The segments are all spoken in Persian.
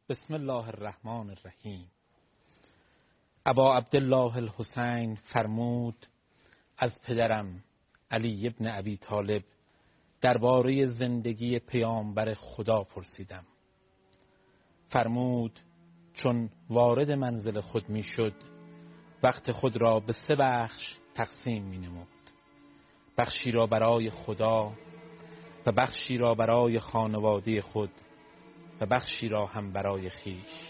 بسم الله الرحمن الرحیم. ابا عبدالله الحسین فرمود از پدرم علی ابن ابی طالب درباره زندگی پیامبر خدا پرسیدم. فرمود چون وارد منزل خود می شد وقت خود را به 3 بخش تقسیم می نمود. بخشی را برای خدا و بخشی را برای خانواده خود و بخشی را هم برای خویش.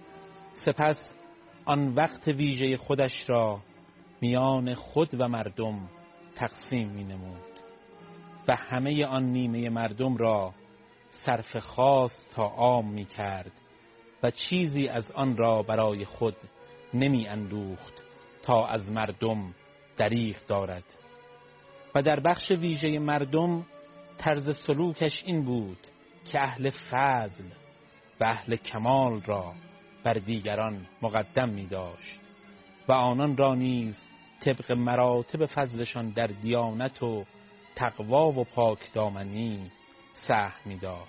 سپس آن وقت ویژه خودش را میان خود و مردم تقسیم می نمود و همه آن نیمه مردم را صرف خاص تا عام می کرد و چیزی از آن را برای خود نمی اندوخت تا از مردم دریغ دارد. و در بخش ویژه مردم طرز سلوکش این بود که اهل فضل و اهل کمال را بر دیگران مقدم می داشت و آنان را نیز طبق مراتب فضلشان در دیانت و تقوا و پاکدامنی سهم می داد.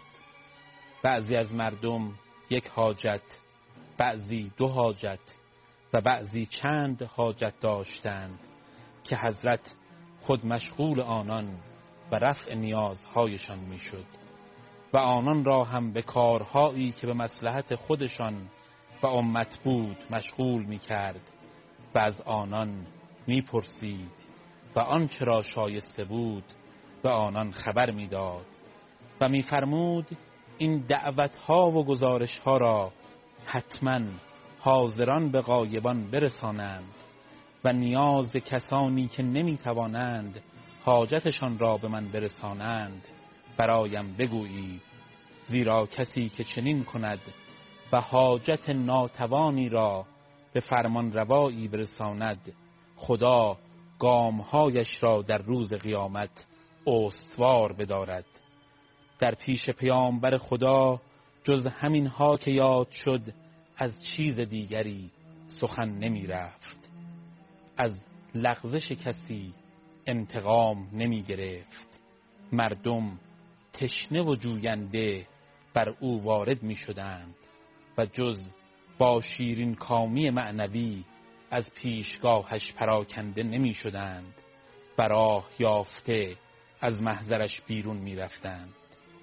بعضی از مردم 1 حاجت، بعضی 2 حاجت و بعضی چند حاجت داشتند که حضرت خود مشغول آنان و رفع نیازهایشان می شد و آنان را هم به کارهایی که به مصلحت خودشان و امت بود مشغول می کرد و از آنان می پرسید و آنچه را شایسته بود و آنان خبر می داد و می فرمود این دعوتها و گزارشها را حتما حاضران به غایبان برسانند و نیاز کسانی که نمی توانند حاجتشان را به من برسانند برایم بگویید، زیرا کسی که چنین کند و حاجت ناتوانی را به فرمان روایی برساند خدا گامهایش را در روز قیامت استوار بدارد. در پیش پیامبر خدا جز همینها که یاد شد از چیز دیگری سخن نمی رفت. از لغزش کسی انتقام نمی گرفت. مردم تشنه و جوینده بر او وارد می شدند و جز با شیرین کامی معنوی از پیشگاهش پراکنده نمی شدند و راه یافته از محضرش بیرون می رفتند.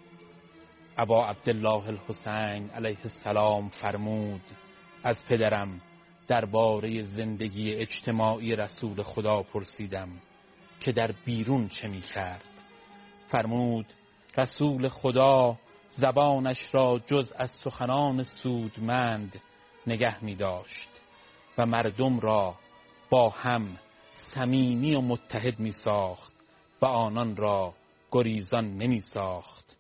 ابا عبدالله الحسین علیه السلام فرمود از پدرم درباره زندگی اجتماعی رسول خدا پرسیدم که در بیرون چه می کرد. فرمود رسول خدا زبانش را جز از سخنان سودمند نگه می داشت و مردم را با هم صمیمی و متحد می ساخت و آنان را گریزان نمی ساخت.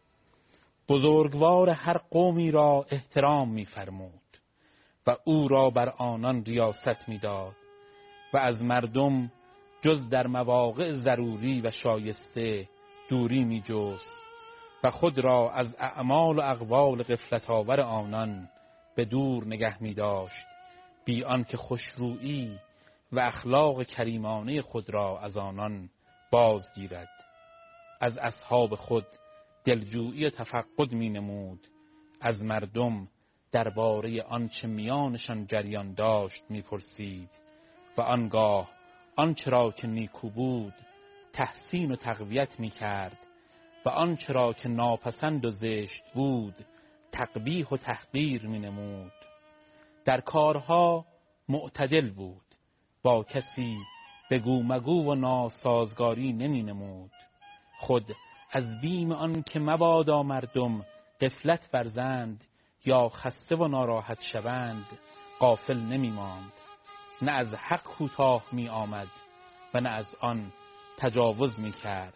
بزرگوار هر قومی را احترام می فرمود و او را بر آنان ریاست می داد و از مردم جز در مواقع ضروری و شایسته دوری می جست و خود را از اعمال و اقوال غفلت آور آنان به دور نگه می داشت، بی آنکه خوشرویی و اخلاق کریمانه خود را از آنان بازگیرد. از اصحاب خود دلجویی و تفقد می نمود، از مردم درباره آنچه میانشان جریان داشت می پرسید و آنگاه آنچه را که نیکو بود تحسین و تقویت می کرد و آنچه را که ناپسند و زشت بود تقبیح و تحقیر می نمود. در کارها معتدل بود، با کسی بگو مگو و ناسازگاری نمی نمود. خود از بیم آن که مبادا مردم غفلت ورزند یا خسته و ناراحت شوند غافل نمی ماند. نه از حق کوتاه می آمد و نه از آن تجاوز می کرد.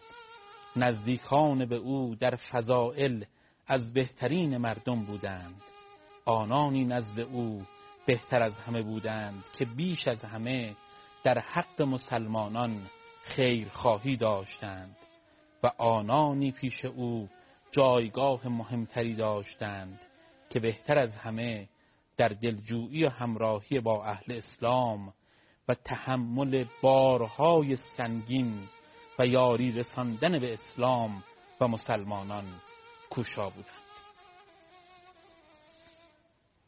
نزدیکان به او در فضائل از بهترین مردم بودند. آنانی نزد او بهتر از همه بودند که بیش از همه در حق مسلمانان خیرخواهی داشتند و آنانی پیش او جایگاه مهمتری داشتند که بهتر از همه در دلجویی و همراهی با اهل اسلام و تحمل بارهای سنگین و یاری رساندن به اسلام و مسلمانان کوشا بودند.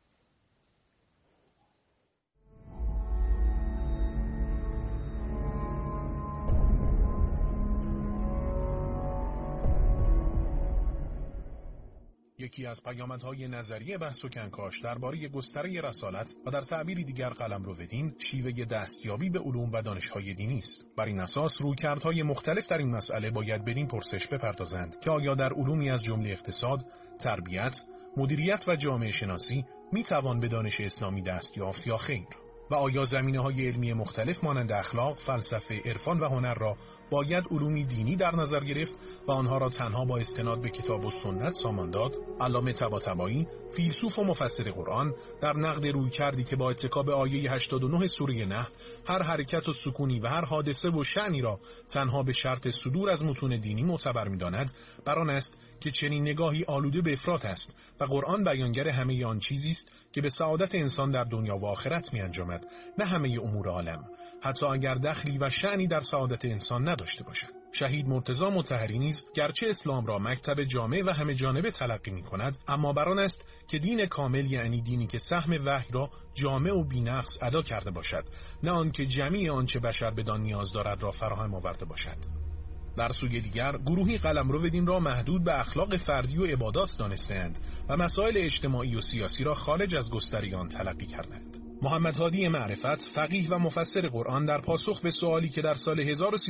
یکی از پیامدهای نظریه بحث و کنکاش درباره گستره رسالت و در تعبیری دیگر قلمرو دین شیوه دستیابی به علوم و دانش‌های دینی است. بر این اساس رویکردهای مختلف در این مسئله باید بدین پرسش بپردازند که آیا در علومی از جمله اقتصاد، تربیت، مدیریت و جامعه شناسی میتوان به دانش اسلامی دست یافت یا خیر؟ و آیا زمینه‌های علمی مختلف مانند اخلاق، فلسفه، عرفان و هنر را باید علومی دینی در نظر گرفت و آنها را تنها با استناد به کتاب و سنت سامان داد؟ علامه طباطبایی، فیلسوف و مفسر قرآن، در نقد رویکردی که با اتکا به آیه 89 سوره نحل هر حرکت و سکونی و هر حادثه و شأنی را تنها به شرط صدور از متون دینی معتبر می‌داند، بر آن است که چنین نگاهی آلوده به افراط است و قرآن بیانگر همه آن چیزی است که به سعادت انسان در دنیا و آخرت می‌انجامد، نه همه امور عالم، حتی اگر دخلی و شأنی در سعادت انسان نداشته باشد. شهید مرتضی مطهری نیز گرچه اسلام را مکتب جامع و همه جانبه تلقی می‌کند، اما بر آن است که دین کامل یعنی دینی که سهم وحی را جامع و بی‌نقص ادا کرده باشد، نه آنکه جمیع آنچه بشر بدان نیاز دارد را فراهم آورده باشد. در سوی دیگر گروهی قلمرو دین را محدود به اخلاق فردی و عبادات دانستند و مسائل اجتماعی و سیاسی را خارج از گستره آن تلقی کردند. محمد هادی معرفت، فقیه و مفسر قرآن، در پاسخ به سوالی که در سال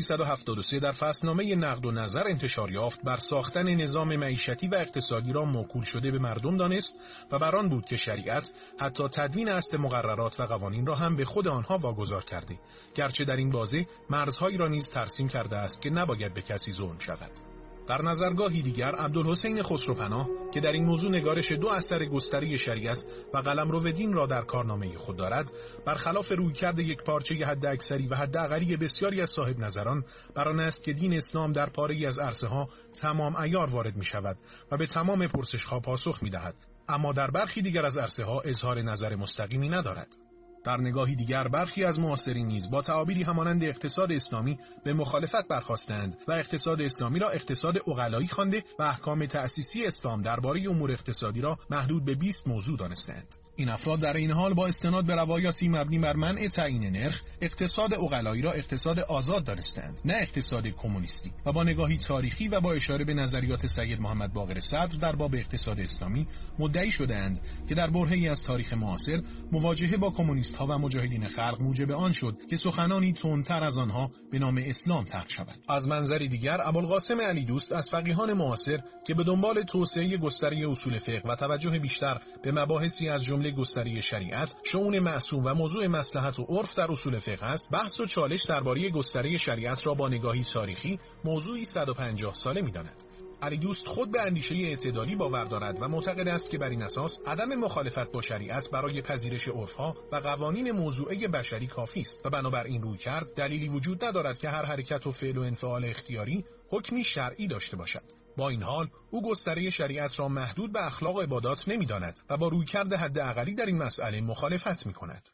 1373 در فصلنامه نقد و نظر انتشار یافت، بر ساختن نظام معیشتی و اقتصادی را موکول شده به مردم دانست و بر آن بود که شریعت حتی تدوین اصل مقررات و قوانین را هم به خود آنها واگذار کرده، گرچه در این بازه مرزهایی را نیز ترسیم کرده است که نباید به کسی ظلم شود. در نظرگاهی دیگر عبدالحسین خسروپناه که در این موضوع نگارش 2 اثر گستره شریعت و قلمرو دین را در کارنامه خود دارد، برخلاف رویکرد یک پارچه حداکثری و حداقلی بسیاری از صاحب نظران، بر آن است که دین اسلام در پاره‌ای از عرصه‌ها تمام عیار وارد می شود و به تمام پرسش‌ها پاسخ می دهد، اما در برخی دیگر از عرصه‌ها اظهار نظر مستقیمی ندارد. در نگاهی دیگر برخی از معاصرین نیز با تعابیری همانند اقتصاد اسلامی به مخالفت برخاستند و اقتصاد اسلامی را اقتصاد عقلایی خوانده و احکام تأسیسی اسلام درباره امور اقتصادی را محدود به 20 موضوع دانستند. این افراد در این حال با استناد به روایاتی مبنی بر منع تعیین نرخ، اقتصاد عقلایی را اقتصاد آزاد دانستند، نه اقتصاد کمونیستی، و با نگاهی تاریخی و با اشاره به نظریات سید محمد باقر صدر در باب اقتصاد اسلامی مدعی شدند که در برهه‌ای از تاریخ معاصر مواجهه با کمونیست‌ها و مجاهدین خلق موجب آن شد که سخنانی تندتر از آنها به نام اسلام طرح شود. از منظری دیگر ابوالقاسم علی دوست از فقیهان معاصر که به دنبال توسعه گستره اصول فقه و توجه بیشتر به مباحثی از جمله گستره شریعت، شؤون معصوم و موضوع مصلحت و عرف در اصول فقه است، بحث و چالش درباره گستره شریعت را با نگاهی تاریخی موضوعی 150 ساله می‌داند. علی دوست خود به اندیشه اعتدالی باور دارد و معتقد است که بر این اساس عدم مخالفت با شریعت برای پذیرش عرف‌ها و قوانین موضوعه بشری کافی است و بنابراین رویکرد دلیلی وجود ندارد که هر حرکت و فعل و انفعال اختیاری حکمی شرعی داشته باشد. با این حال او گستره شریعت را محدود به اخلاق و عبادات نمی‌داند و با رویکرد حداقلی در این مسئله مخالفت می‌کند.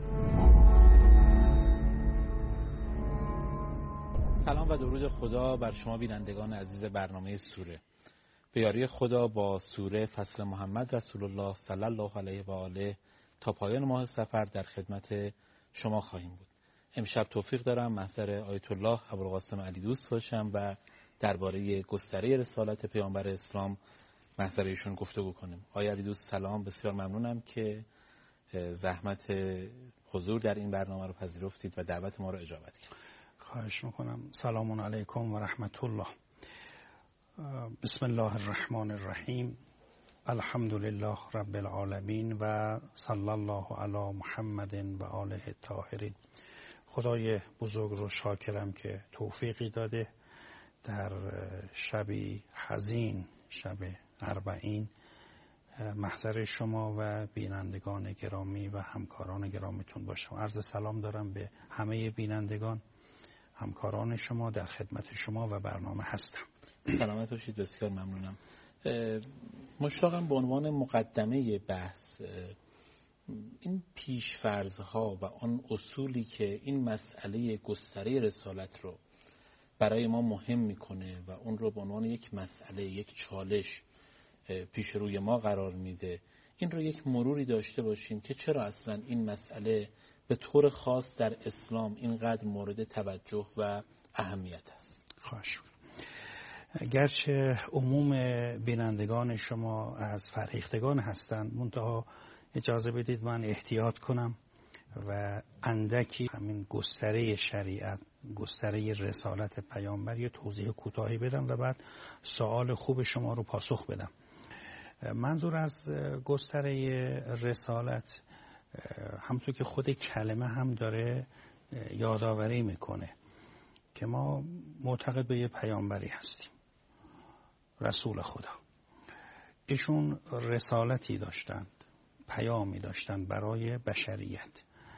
سلام و درود خدا بر شما بینندگان عزیز برنامه سوره. به یاری خدا با سوره فصل محمد رسول الله صلی الله علیه و آله تا پایان ماه صفر در خدمت شما خواهیم بود. امشب توفیق دارم محضر آیت الله ابوالقاسم علی دوست باشم و درباره گستره رسالت پیامبر اسلام محضر ایشون گفتگو کنیم. آقای علی دوست سلام، بسیار ممنونم که زحمت حضور در این برنامه رو پذیرفتید و دعوت ما رو اجابت کردید. خواهش میکنم. سلام علیکم و رحمت الله. بسم الله الرحمن الرحیم. الحمد لله رب العالمین و صلی الله علی محمد و آله الطاهرین. خدای بزرگ رو شاکرم که توفیقی داده در شبی حزین، شب اربعین، محضر شما و بینندگان گرامی و همکاران گرامیتون باشم. عرض سلام دارم به همه بینندگان، همکاران شما، در خدمت شما و برنامه هستم. سلامت باشید، بسیار ممنونم. مشتاقم به عنوان مقدمه بحث این پیش‌فرض‌ها و آن اصولی که این مسئله گستره رسالت رو برای ما مهم میکنه و اون رو به عنوان یک مسئله، یک چالش پیش روی ما قرار میده، این رو یک مروری داشته باشیم که چرا اصلا این مسئله به طور خاص در اسلام اینقدر مورد توجه و اهمیت است. خواهش گرچه عموم بینندگان شما از فرهیختگان هستند، منتها اجازه بدید من احتیاط کنم و اندکی همین گستره شریعت، گستره رسالت پیامبر یه توضیح کوتاهی بدم و بعد سوال خوب شما رو پاسخ بدم. منظور از گستره رسالت همونطور که خود کلمه هم داره یادآوری میکنه که ما معتقد به یه پیامبری هستیم، رسول خدا. ایشون رسالتی داشتند، پیامی داشتند برای بشریت.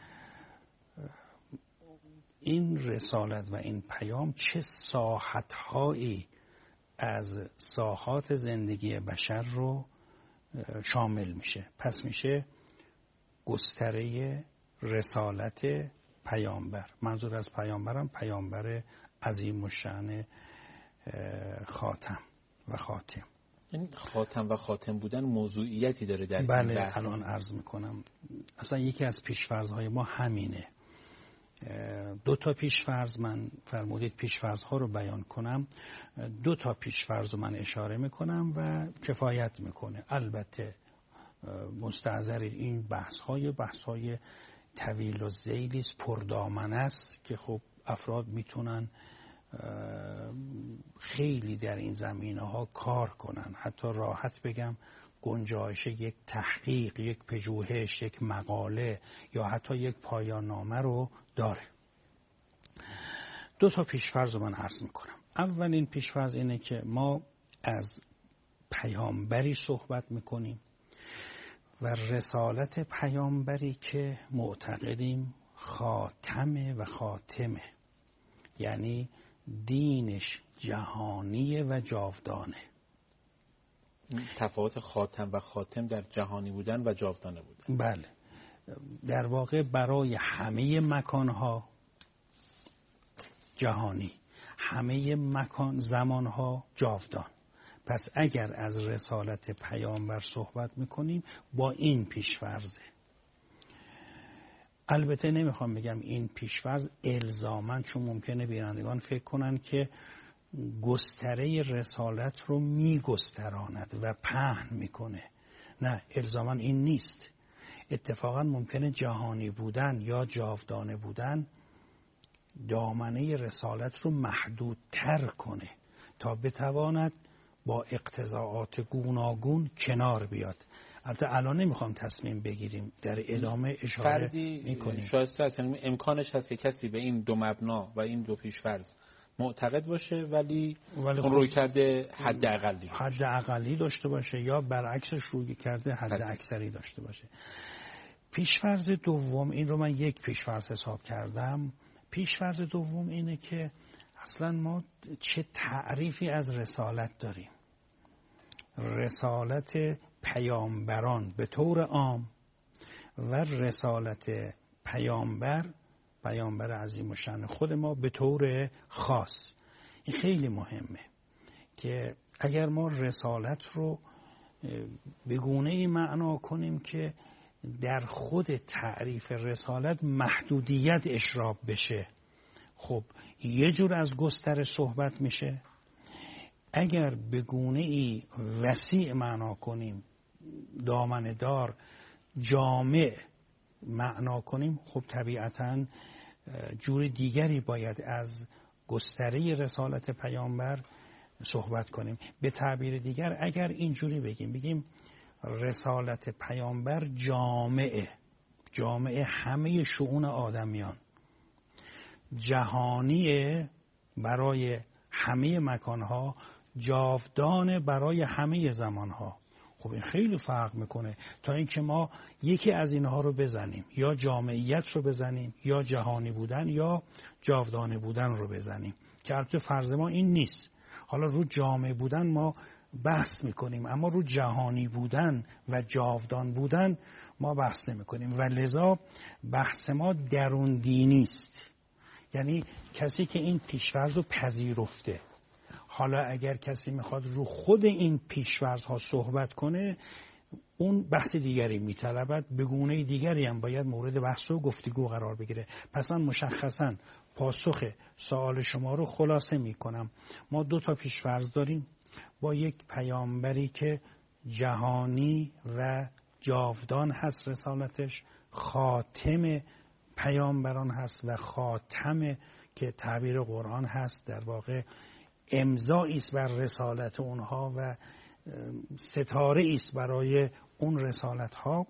این رسالت و این پیام چه ساحت‌هایی از ساحات زندگی بشر رو شامل میشه؟ پس میشه گستره رسالت پیامبر. منظور از پیامبرم پیامبر عظیم الشأن خاتم و خاتم. این خاتم و خاتم بودن موضوعیتی داره در این بله بحث. الان عرض میکنم. اصلا یکی از پیشفرض‌های ما همینه. 2 تا پیشفرض، من فرمودید پیشفرض‌ها رو بیان کنم، 2 تا پیشفرض رو من اشاره میکنم و کفایت میکنه. البته مستحضر این بحث‌های طویل و ذیلی است، پردامنه است که خب افراد میتونن خیلی در این زمینه‌ها کار کنن. حتی راحت بگم گنجایش یک تحقیق، یک پژوهش، یک مقاله یا حتی یک پایان نامه رو داره. 2 تا پیشفرض رو من عرض میکنم. اولین پیشفرض اینه که ما از پیامبری صحبت میکنیم و رسالت پیامبری که معتقدیم خاتمه و خاتمه، یعنی دینش جهانی و جاودانه. تفاوت خاتم و خاتم در جهانی بودن و جاودانه بودن. بله، در واقع برای همه مکانها جهانی، همه زمانها جاودان. پس اگر از رسالت پیامبر صحبت میکنیم با این پیشفرضه. البته نمیخوام بگم این پیشفرض الزاماً، چون ممکنه بینندگان فکر کنن که گستره رسالت رو میگستراند و پهن میکنه. نه، الزاماً این نیست. اتفاقاً ممکنه جهانی بودن یا جاودانه بودن دامنه رسالت رو محدودتر کنه تا بتواند با اقتضاعات گوناگون کنار بیاد. البته الان نمیخوام تصمیم بگیریم، در ادامه اشاره میکنیم. شاید امکانش هست که کسی به این 2 مبنا و این 2 پیشفرض معتقد باشه ولی اون روی کرده حد اقلی داشته باشه یا برعکسش روی کرده حد اکثری داشته باشه. پیشفرض دوم، این رو من یک پیشفرض حساب کردم. پیشفرض دوم اینه که اصلا ما چه تعریفی از رسالت داریم. رسالت پیامبران به طور عام و رسالت پیامبر عظیم الشأن خود ما به طور خاص. این خیلی مهمه که اگر ما رسالت رو به گونه‌ای معنا کنیم که در خود تعریف رسالت محدودیت اشراب بشه، خب یه جور از گستره صحبت میشه. اگر به گونه‌ای وسیع معنا کنیم، دامنه دار، جامع معنا کنیم، خب طبیعتاً جور دیگری باید از گستره رسالت پیامبر صحبت کنیم. به تعبیر دیگر اگر اینجوری بگیم رسالت پیامبر جامعه همه شؤون آدمیان، جهانی برای همه مکانها، جاودان برای همه زمانها. خب این خیلی فرق میکنه تا اینکه ما یکی از اینها رو بزنیم، یا جامعیت رو بزنیم یا جهانی بودن یا جاودانه بودن رو بزنیم، که البته فرض ما این نیست. حالا رو جامع بودن ما بحث میکنیم، اما رو جهانی بودن و جاودان بودن ما بحث نمیکنیم و لذا بحث ما درون دینی است. یعنی کسی که این پیش‌فرض رو پذیرفته، حالا اگر کسی میخواد رو خود این پیش‌فرض ها صحبت کنه، اون بحث دیگری میطلبد، به گونه دیگری هم باید مورد بحث و گفتگو قرار بگیره. پس من مشخصاً پاسخ سوال شما رو خلاصه میکنم. ما 2 تا پیش‌فرض داریم با یک پیامبری که جهانی و جاودان هست، رسالتش خاتم پیامبران هست و خاتم که تعبیر قرآن هست در واقع امضایی است بر رسالت اونها و ستاره است برای اون رسالت ها.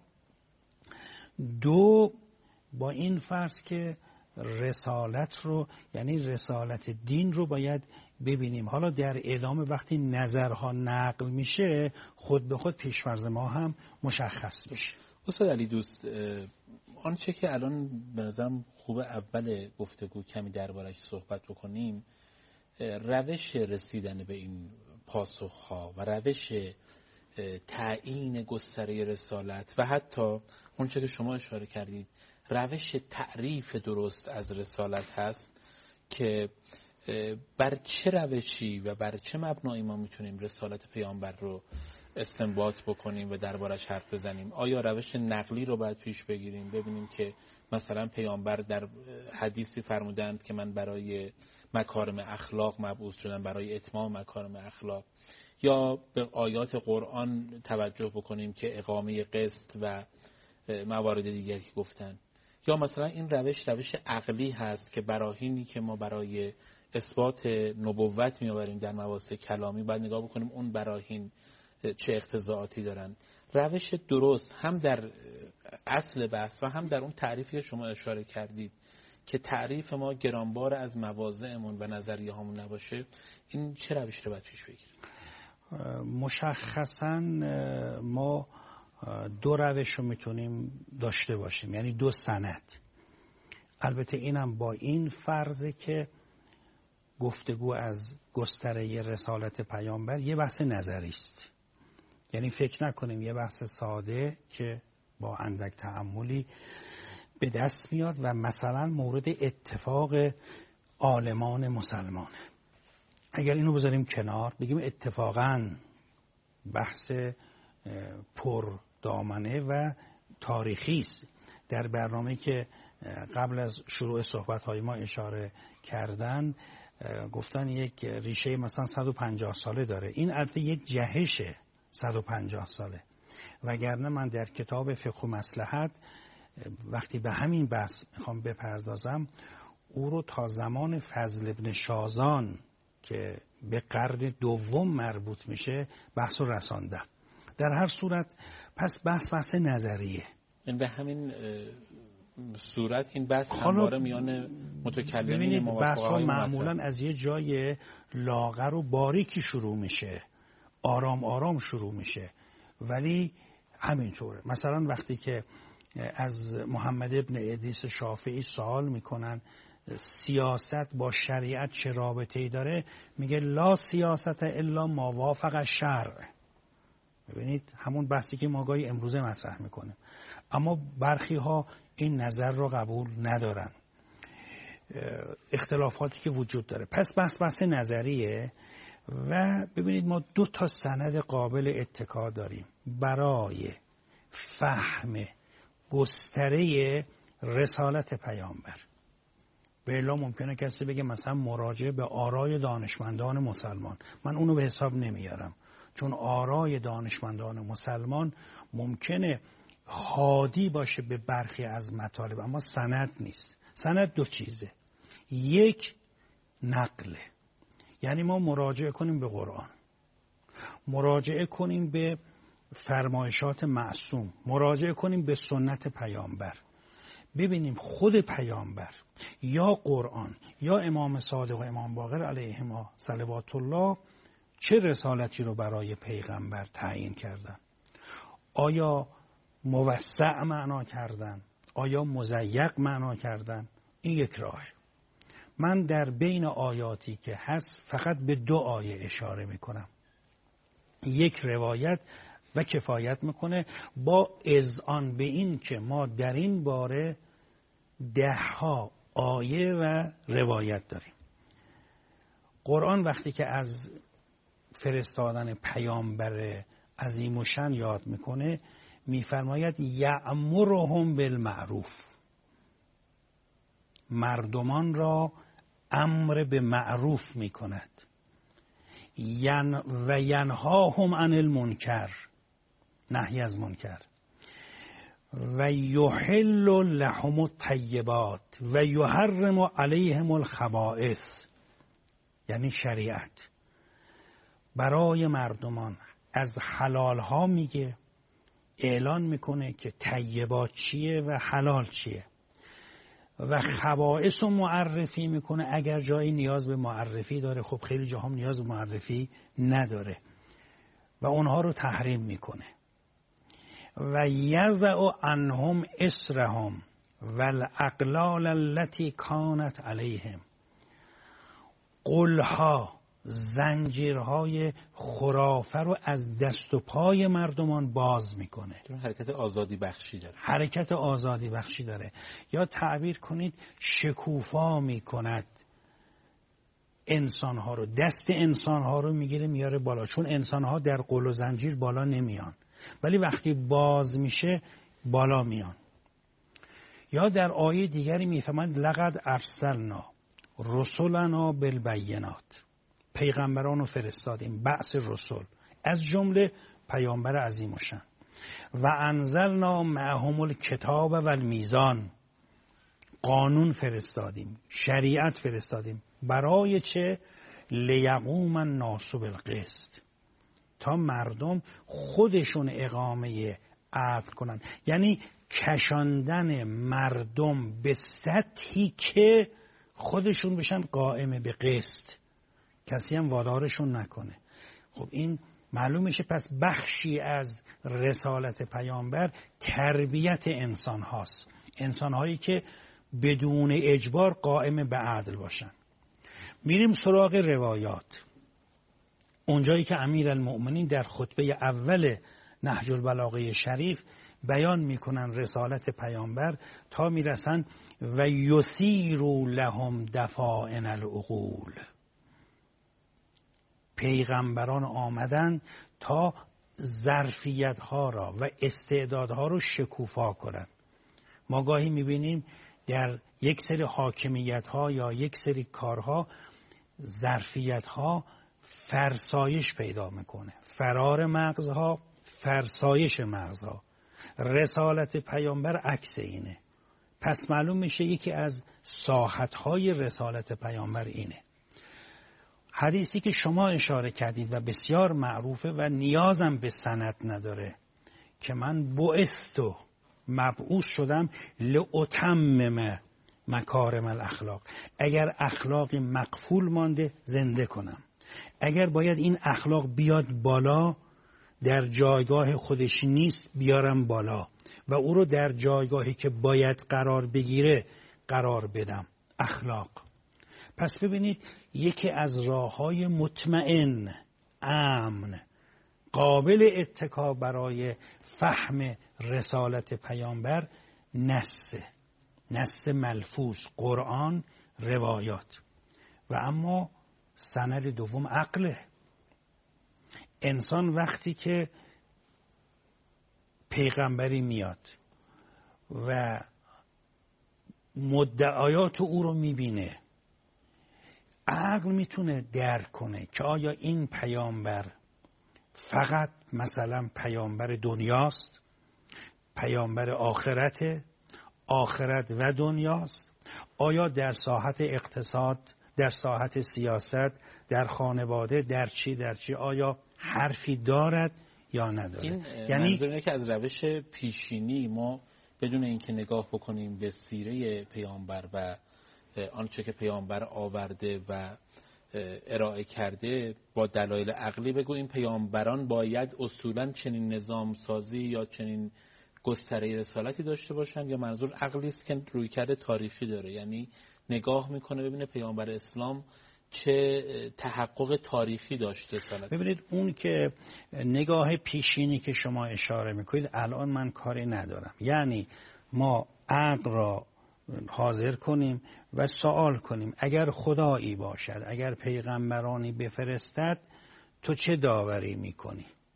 2 با این فرض که رسالت رو، یعنی رسالت دین رو باید ببینیم. حالا در ادامه وقتی نظرها نقل میشه خود به خود پیش‌فرض ما هم مشخص میشه. استاد علی دوست، آنچه که الان به نظرم خوب اول گفتگو کمی دربارش صحبت بکنیم، روش رسیدن به این پاسخها و روش تعیین گستره رسالت و حتی اونچه که شما اشاره کردید روش تعریف درست از رسالت هست که بر چه روشی و بر چه مبنایی ما میتونیم رسالت پیامبر رو استنباط بکنیم و دربارش حرف بزنیم. آیا روش نقلی رو باید پیش بگیریم، ببینیم که مثلا پیامبر در حدیثی فرمودند که من برای مکارم اخلاق مبعوث شدم، برای اتمام مکارم اخلاق، یا به آیات قرآن توجه بکنیم که اقامه قسط و موارد دیگری که گفتن، یا مثلا این روش عقلی هست که براهینی که ما برای اثبات نبوت میآوریم در مباحث کلامی باید نگاه بکنیم اون براهین چه اقتضاعاتی دارن. روش درست هم در اصل بحث و هم در اون تعریفی که شما اشاره کردید که تعریف ما گرانبار از مواضعمون و نظریه هامون نباشه، این چه روشی رو باید پیش بگیریم؟ مشخصاً ما 2 روش رو میتونیم داشته باشیم، یعنی 2 سند. البته اینم با این فرضه که گفتگو از گستره رسالت پیامبر یه بحث نظری است، یعنی فکر نکنیم یه بحث ساده که با اندک تأملی به دست میاد و مثلا مورد اتفاق عالمان مسلمانه. اگر اینو بذاریم کنار بگیم اتفاقاً بحث پر دامنه و تاریخی است. در برنامه که قبل از شروع صحبت‌های ما اشاره کردن گفتن یک ریشه مثلا 150 ساله داره. این البته یک جهش 150 ساله، وگرنه من در کتاب فقه و مصلحت وقتی به همین بحث میخوام بپردازم او رو تا زمان فضل ابن شازان که به قرن 2 مربوط میشه بحث رو رساندم. در هر صورت پس بحث نظریه. این به همین صورت این بحث همواره میان متکلمین موافقه‌های معمولا از یه جای لاغر و باریکی شروع میشه، آرام آرام شروع میشه، ولی همینطوره. مثلا وقتی که از محمد ابن ادریس شافعی سوال میکنن سیاست با شریعت چه رابطه‌ای داره، میگه لا سیاست الا ما وافق الشرع. ببینید همون بحثی که ما گاهی امروزه مطرح میکنیم، اما برخی ها این نظر رو قبول ندارن، اختلافاتی که وجود داره. پس بحث نظریه و ببینید ما 2 تا سند قابل اتکا داریم برای فهم گستره رسالت پیامبر. به الا ممکنه کسی بگه مثلا مراجعه به آرای دانشمندان مسلمان، من اونو به حساب نمیارم، چون آرای دانشمندان مسلمان ممکنه هادی باشه به برخی از مطالب، اما سند نیست. سند 2 چیزه، یک نقله، یعنی ما مراجعه کنیم به قرآن، مراجعه کنیم به فرمایشات معصوم، مراجعه کنیم به سنت پیامبر، ببینیم خود پیامبر یا قرآن یا امام صادق و امام باقر علیهما صلوات الله چه رسالتی رو برای پیغمبر تعیین کردن. آیا موسع معنا کردن؟ آیا مضیق معنا کردن؟ این یک راه. من در بین آیاتی که هست فقط به 2 آیه اشاره میکنم، یک روایت و کفایت میکنه، با اذعان به این که ما در این باره 10 آیه و روایت داریم. قرآن وقتی که از فرستادن پیامبر عظیم و شأن یاد میکنه، میفرماید یأمرهم بالمعروف، مردمان را امر به معروف میکند، و ینهاهم عن المنکر، نهی از منکر، و یحل لهم الطیبات و یحرم علیهم الخبائث، یعنی شریعت برای مردمان از حلال ها میگه، اعلان میکنه که طیبات چیه و حلال چیه، و خبائث رو معرفی میکنه اگر جایی نیاز به معرفی داره. خب خیلی جاها نیاز به معرفی نداره و اونها رو تحریم میکنه. و یضع عنهم اسرهم والاغلال التي كانت علیهم، قلها، زنجیرهای خرافه رو از دست و پای مردمان باز میکنه. حرکت آزادی بخشی داره. حرکت آزادی بخشی داره. یا تعبیر کنید شکوفا میکند انسانها رو، دست انسانها رو میگیره میاره بالا، چون انسانها در قل و زنجیر بالا نمیان، ولی وقتی باز میشه بالا میان. یا در آیه دیگری میفهمند لقد ارسلنا رسولنا بالبینات، پیغمبران رو فرستادیم، بعث رسول، از جمله پیامبر عظیم الشأن. و انزلنا معهم الکتاب و المیزان، قانون فرستادیم، شریعت فرستادیم. برای چه؟ لیقوم الناس بالقسط، تا مردم خودشون اقامه عدل کنن، یعنی کشاندن مردم به سطحی که خودشون بشن قائم به قسط، کسی هم وادارشون نکنه. خب این معلوم میشه پس بخشی از رسالت پیامبر تربیت انسان هاست، انسان هایی که بدون اجبار قائم به عدل باشن. میریم سراغ روایات. اونجایی که امیرالمؤمنین در خطبه اول نهج البلاغه شریف بیان میکنن رسالت پیامبر تا میرسن و یثیر لهم دفائن العقول، پیغمبران آمدن تا ظرفیت ها را و استعدادها رو شکوفا کنند. ما گاهی میبینیم در یک سری حاکمیت ها یا یک سری کارها ظرفیت ها فرسایش پیدا میکنه، فرار مغزها، فرسایش مغزها. رسالت پیامبر عکس اینه. پس معلوم میشه یکی از ساحتهای رسالت پیامبر اینه. حدیثی که شما اشاره کردید و بسیار معروفه و نیازم به سند نداره که من بعثت و مبعوث شدم لأتمم مکارم الاخلاق، اگر اخلاق مقفول مانده زنده کنم، اگر باید این اخلاق بیاد بالا در جایگاه خودش نیست بیارم بالا و او رو در جایگاهی که باید قرار بگیره قرار بدم. اخلاق. پس ببینید یکی از راه‌های مطمئن، امن، قابل اتکا برای فهم رسالت پیامبر نص ملفوظ، قرآن، روایات. و اما سند دوم عقله. انسان وقتی که پیغمبری میاد و مدعیات او رو میبینه، عقل میتونه درک کنه که آیا این پیامبر فقط مثلا پیامبر دنیاست، پیامبر آخرت و دنیاست، آیا در ساحت اقتصاد، در ساحت سیاست، در خانواده، در چی آیا حرفی دارد یا نداره. این یعنی منظوره که از روش پیشینی ما بدون اینکه نگاه بکنیم به سیره پیامبر و آنچه که پیامبر آورده و ارائه کرده با دلایل عقلی بگوییم پیامبران باید اصولا چنین نظام سازی یا چنین گستره رسالتی داشته باشند، یا منظور عقلی است که رویکرد تاریخی داره، یعنی نگاه میکنه ببینه پیامبر اسلام چه تحقق تاریخی داشته رسالت. ببینید اون که نگاه پیشینی که شما اشاره میکنید الان من کاری ندارم، یعنی ما عقل را حاضر کنیم و سوال کنیم اگر خدایی باشد، اگر پیغمبرانی بفرستد تو چه داوری میکنی؟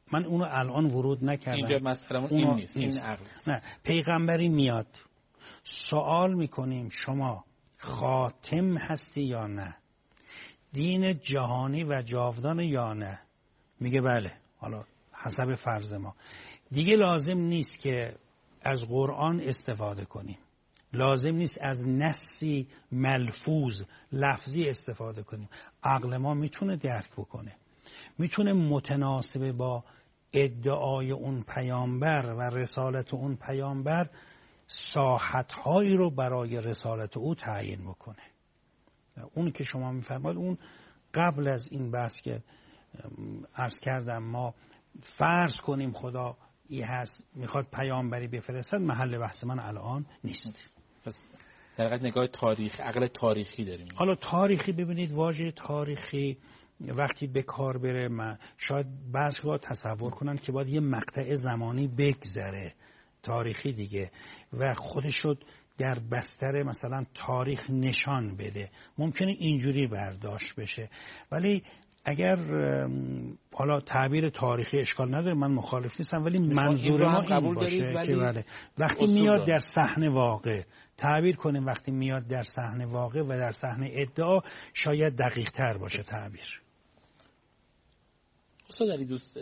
من اونو الان ورود نکردم. اینجا مسئله‌مون این نیست. این عقل. نه، پیغمبری میاد سوال میکنیم شما خاتم هستی یا نه؟ دین جهانی و جاودان یا نه؟ میگه بله. حالا حسب فرض ما دیگه لازم نیست که از قرآن استفاده کنیم، لازم نیست از نصی ملفوظ لفظی استفاده کنیم. عقل ما میتونه درک بکنه، میتونه متناسب با ادعای اون پیامبر و رسالت اون پیامبر ساحت‌هایی رو برای رسالت او تعیین بکنه. اون که شما میفرمایید اون قبل از این بحث که عرض کردم ما فرض کنیم خدا هست میخواد پیامبری بفرستد، محل بحث من الان نیست. پس در حقیقت نگاه تاریخ، عقل تاریخی داریم. حالا تاریخی ببینید، واژه تاریخی وقتی به کار بره من شاید بعضی‌ها تصور کنن که باید یه مقطع زمانی بگذره تاریخی دیگه و خودشو در بستر مثلا تاریخ نشان بده، ممکنه اینجوری برداشت بشه. ولی اگر حالا تعبیر تاریخی اشکال نداره، من مخالف نیستم، ولی منظور ما این باشه که بله وقتی میاد در صحنه واقع تعبیر کنیم، وقتی میاد در صحنه واقع و در صحنه ادعا شاید دقیق تر باشه تعبیر. استاد علی دوست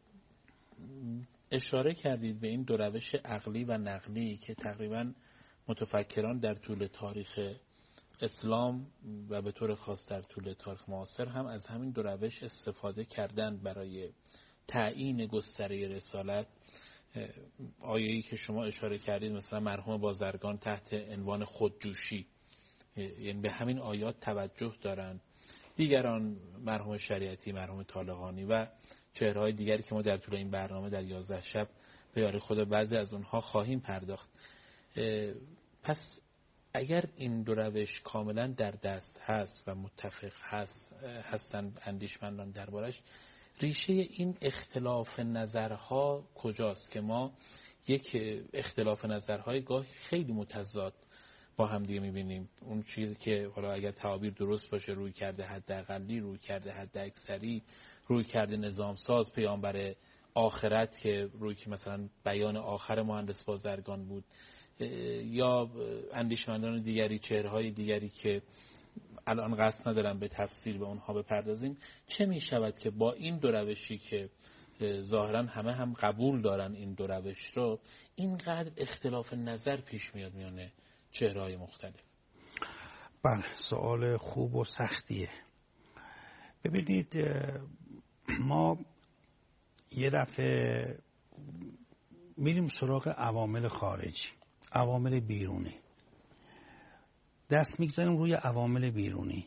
اشاره کردید به این دو روش عقلی و نقلی که تقریباً متفکران در طول تاریخ اسلام و به طور خاص در طول تاریخ معاصر هم از همین دو روش استفاده کردن برای تعیین گستره رسالت. آیه‌ای که شما اشاره کردید مثلا مرحوم بازرگان تحت عنوان خودجوشی، یعنی به همین آیات توجه دارند. دیگران مرحوم شریعتی، مرحوم طالقانی و چهره‌های دیگری که ما در طول این برنامه در 11 شب به یاری خود بعضی از اونها خواهیم پرداخت. پس اگر این دو روش کاملا در دست هست و متفق هستند اندیشمندان دربارش، ریشه این اختلاف نظرها کجاست که ما یک اختلاف نظرهای گاهی خیلی متضاد با هم دیگه می‌بینیم؟ اون چیزی که حالا اگر تعابیر درست باشه روی کرده حداقلی، روی کرده حد اکثری، روی کرده نظام ساز، پیامبر آخرت که روی که مثلا بیان آخر مهندس بازرگان بود، یا اندیشمندان دیگری، چهره‌های دیگری که الان قصد ندارم به تفصیل به اونها بپردازیم، چه می شود که با این دو روشی که ظاهرا همه هم قبول دارن این دو روش رو، اینقدر اختلاف نظر پیش میاد میان چهره‌های مختلف؟ بله، سوال خوب و سختیه. ببینید ما یه دفعه میریم سراغ عوامل خارجی، عوامل بیرونی، دست میگذاریم روی عوامل بیرونی.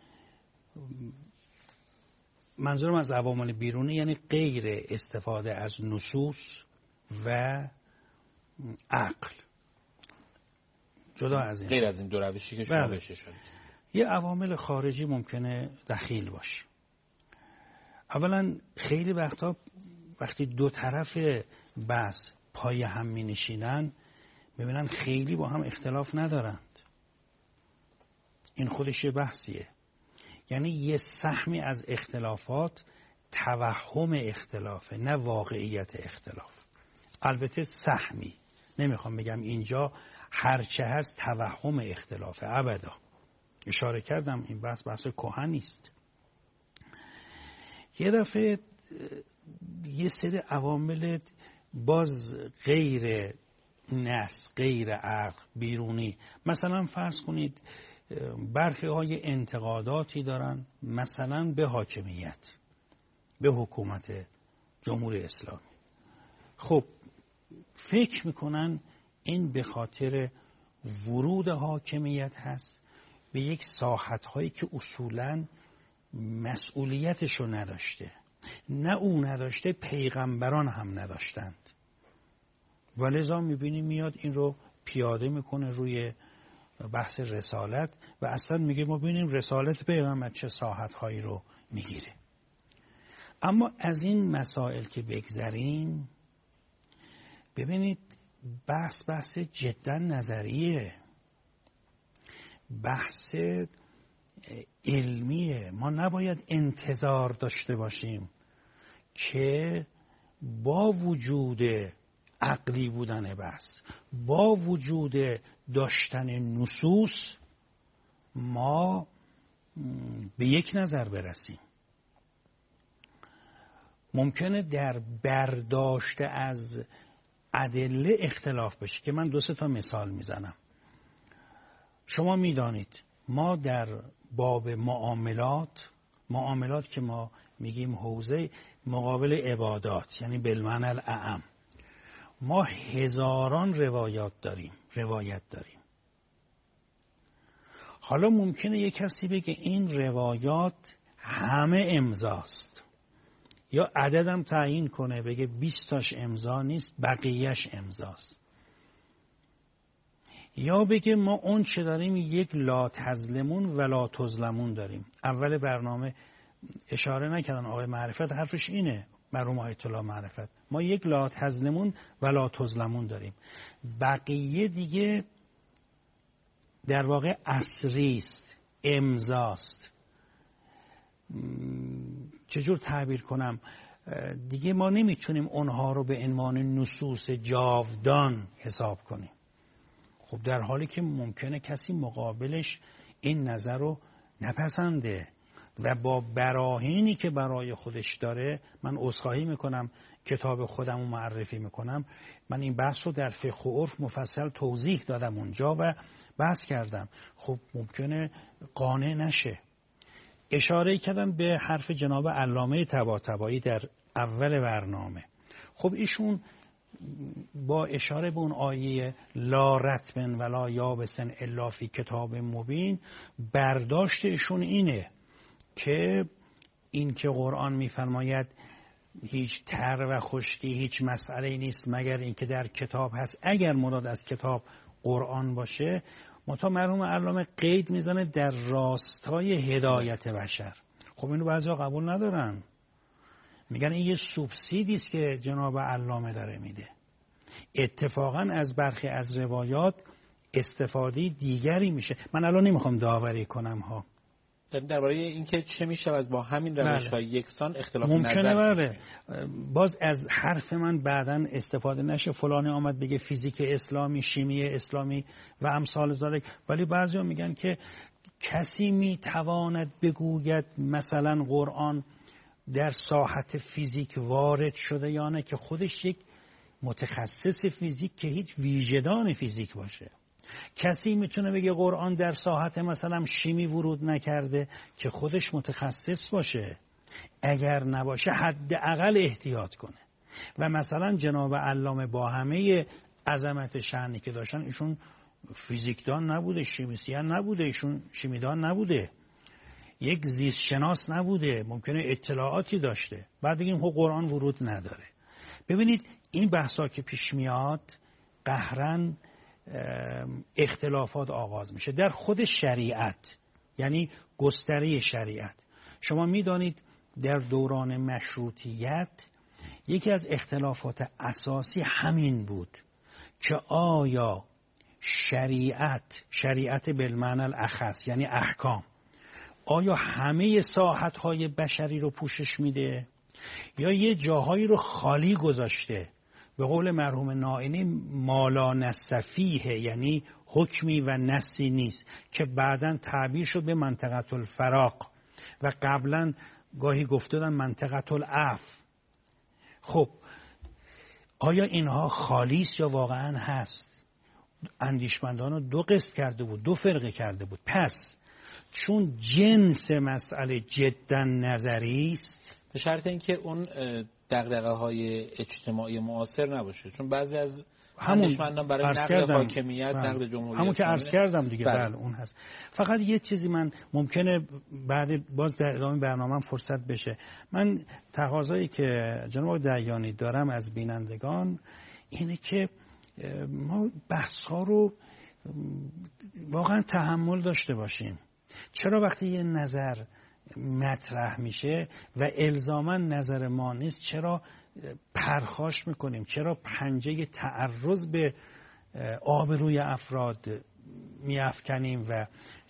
منظورم از عوامل بیرونی یعنی غیر استفاده از نصوص و عقل، جدا از این، غیر از این دو روشی که شما بهش اشاره کردید. یه عوامل خارجی ممکنه دخیل باشه. اولا خیلی وقتا وقتی دو طرف بحث پای هم می نشینن میبینن خیلی با هم اختلاف ندارند. این خودش یه بحثیه، یعنی یه سهمی از اختلافات توهم اختلافه، نه واقعیت اختلاف. البته سهمی، نمیخوام بگم اینجا هرچه هست توهم اختلافه، ابدا. اشاره کردم این بحث کهن نیست. یه دفعه یه سری عوامل باز غیر نص، غیر عقل، بیرونی، مثلا فرض کنید برخی های انتقاداتی دارن مثلا به حاکمیت، به حکومت جمهوری اسلامی. خب فکر میکنن این به خاطر ورود حاکمیت هست به یک ساحت هایی که اصولاً مسئولیتشو نداشته، نه او نداشته، پیغمبران هم نداشتند، ولذا میبینی میاد این رو پیاده میکنه روی بحث رسالت و اصلا میگه ما ببینیم رسالت پیغمبر چه ساحت هایی رو میگیره. اما از این مسائل که بگذریم، ببینید بحث جدا نظریه، بحث علمیه. ما نباید انتظار داشته باشیم که با وجود عقلی بودن بحث، با وجود داشتن نصوص، ما به یک نظر برسیم. ممکنه در برداشت از ادله اختلاف بشه که من 2-3 تا مثال میزنم. شما میدانید ما در باب معاملات که ما میگیم حوزه مقابل عبادات، یعنی بالمعنی الاعم، ما هزاران روایت داریم. حالا ممکنه یک کسی بگه این روایات همه امضاست، یا عددم تعیین کنه بگه 20 تاش امضا نیست بقیهش امضاست، یا بگه ما اون چه داریم یک لا تظلمون و لا تظلمون داریم. اول برنامه اشاره نکردن آقای معرفت، حرفش اینه، مرحوم آیت الله معرفت، ما یک لا تظلمون و لا تظلمون داریم، بقیه دیگه در واقع اصریست، امضاست. چجور تعبیر کنم؟ دیگه ما نمیتونیم اونها رو به عنوان نصوص جاودان حساب کنیم. خب در حالی که ممکنه کسی مقابلش این نظر رو نپسنده و با براهینی که برای خودش داره، من عذرخواهی میکنم کتاب خودم رو معرفی میکنم، من این بحث رو در فقه و عرف مفصل توضیح دادم اونجا و بحث کردم، خب ممکنه قانع نشه. اشاره کردم به حرف جناب علامه طباطبایی در اول برنامه. خب ایشون با اشاره به اون آیه لا رطب ولا یابس الا فی کتاب مبین، برداشت ایشون اینه که این که قرآن میفرماید هیچ تر و خشکی هیچ مسئله نیست مگر اینکه در کتاب هست، اگر مراد از کتاب قرآن باشه، منتها مرحوم علامه قید میزنه در راستای هدایت بشر. خب اینو بعضیا قبول ندارن، میگن این یه سوبسیدی است که جناب علامه داره میده. اتفاقا از برخی از روایات استفاده دیگری میشه. من الان نمیخوام داوری کنم ها، درباره اینکه چه میشه از با همین روش‌های یکسان اختلاف ممکنه نظر بله. باز از حرف من بعداً استفاده نشه فلانی آمد بگه فیزیک اسلامی، شیمی اسلامی و امثال ذالک، ولی بعضیا میگن که کسی میتواند بگوید مثلا قرآن در ساحت فیزیک وارد شده یا نه، که خودش یک متخصص فیزیک که هیچ ویژدان فیزیک باشه. کسی میتونه بگه قرآن در ساحت مثلا شیمی ورود نکرده که خودش متخصص باشه، اگر نباشه حداقل احتیاط کنه. و مثلا جناب علامه با همه عظمت شأنی که داشتن، ایشون فیزیکدان نبوده، شیمیسیان نبوده، ایشون شیمیدان نبوده، یک زیست شناس نبوده، ممکنه اطلاعاتی داشته، بعد بگیم خب قرآن ورود نداره. ببینید این بحثا که پیش میاد قهرن اختلافات آغاز میشه در خود شریعت، یعنی گستره شریعت. شما میدانید در دوران مشروطیت یکی از اختلافات اساسی همین بود که آیا شریعت بالمعنی الاخص یعنی احکام، آیا همه ساحت‌های بشری رو پوشش میده یا یه جاهایی رو خالی گذاشته؟ به قول مرحوم نائینی مالا نصفیه، یعنی حکمی و نصی نیست، که بعداً تعبیر شد به منطقه الفراق و قبلا گاهی گفته دادن منطقه العف. خب آیا اینها خالی است یا واقعا هست؟ اندیشمندان رو 2 قسم کرده بود، 2 فرقه کرده بود. پس چون جنس مسئله جدا نظری است، به شرط اینکه اون دغدغه‌های اجتماعی معاصر نباشه، چون بعضی از اندیشمندان برای نقد حاکمیت، نقد جمهوریت، همون که عرض کردم دیگه، بله اون هست. فقط یه چیزی من ممکنه بعد باز در ادامه برنامه‌ام فرصت بشه، من تقاضایی که جناب دیانی دارم از بینندگان اینه که ما بحث‌ها رو واقعا تحمل داشته باشیم. چرا وقتی یه نظر مطرح میشه و الزاما نظر ما نیست، چرا پرخاش میکنیم؟ چرا پنجه تعرض به آبروی افراد میافکنیم و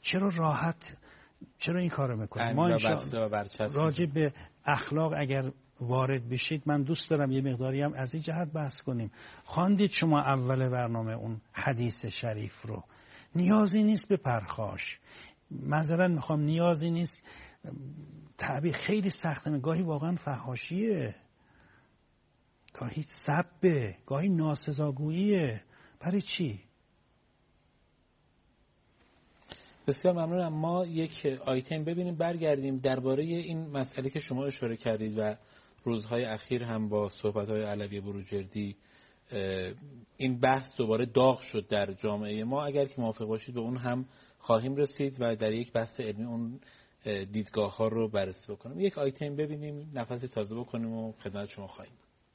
چرا این کارو میکنیم؟ ما راجع به اخلاق اگر وارد بشید من دوست دارم یه مقداری هم از این جهت بحث کنیم. خواندید شما اول برنامه اون حدیث شریف رو، نیازی نیست به پرخاش، معذرت میخوام، نیازی نیست، تعبیر خیلی سخته، گاهی واقعا فحاشیه، گاهی سبه، گاهی ناسزاگوییه. برای چی؟ بسیار ممنونم. ما یک آیتم ببینیم برگردیم درباره این مسئله که شما اشاره کردید و روزهای اخیر هم با صحبت‌های علوی بروجردی این بحث دوباره داغ شد در جامعه ما. اگر که موافق باشید به اون هم خواهیم رسید و در یک بحث علمی اون دیدگاه ها رو بررسی بکنیم. یک آیتم ببینیم، نفس تازه بکنیم و خدمت شما خواهیم.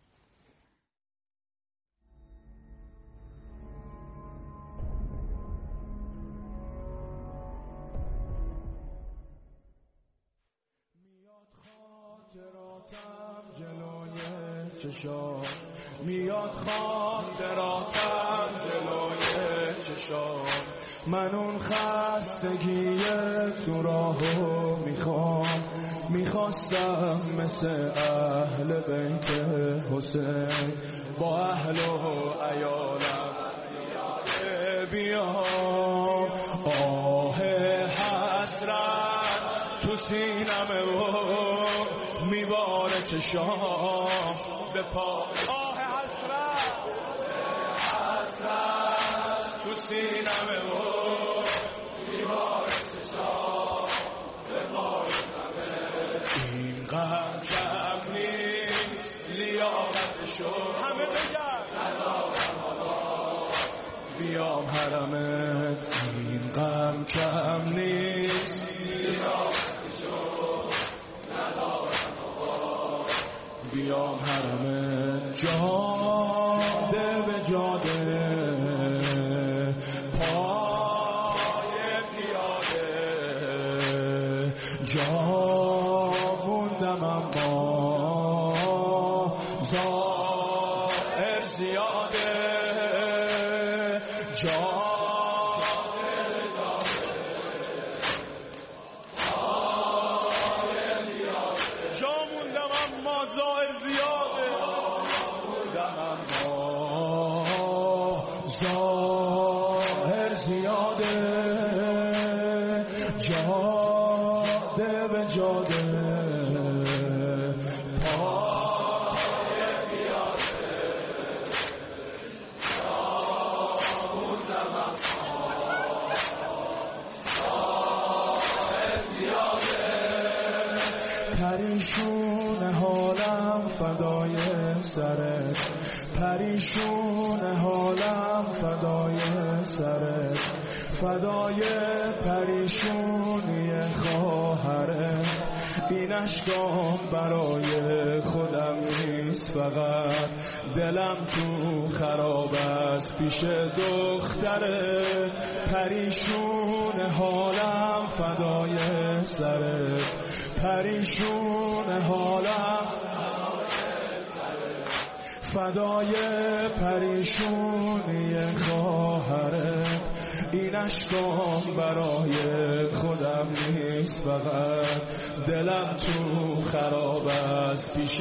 میاد خاطراتم جلوی چشام، من اون خستگی تو راهو میخواستم مثل اهل بیت حسین با اهل و عیالم بیام. آه حسرت تو سینمه و میباره چشام به پا، آه حسرت تو سینمه و میباره چشام به پا. این غم کم نیست لیاقتشو همه بگن ندارم حالا بیام حرمت. این غم کم نیست لیاقتشو ندارم حالا بیام حرمت. جاده به جاده پای پیاده جا موندم، اما ظاهر زیاده. پریشون حالم فدای سرت، پریشون حالم فدای سرت، فدای پریشونی خواهرت. این اشکام برای خودم نیست فقط، دلم تو خراب است پیش دخترت. پریشون حالم فدای سرت، پریشون حالم فدای پریشونی خواهرت. این اشکام برای خودم نیست فقط، دلم تو خراب است پیش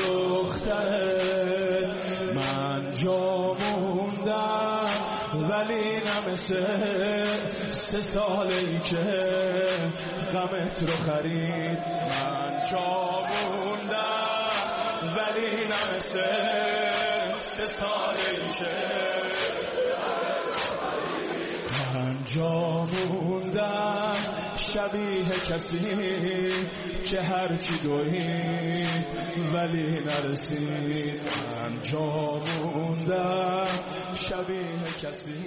دخترت. من جا موندم ولی نمسه 3 ساله‌ای که غمت رو خرید. من جا موندم ولی نمسه 3 ساله‌ای که من جا موندم شبیه کسی که هرچی دوید ولی نرسید. من جا موندم شبیه کسی.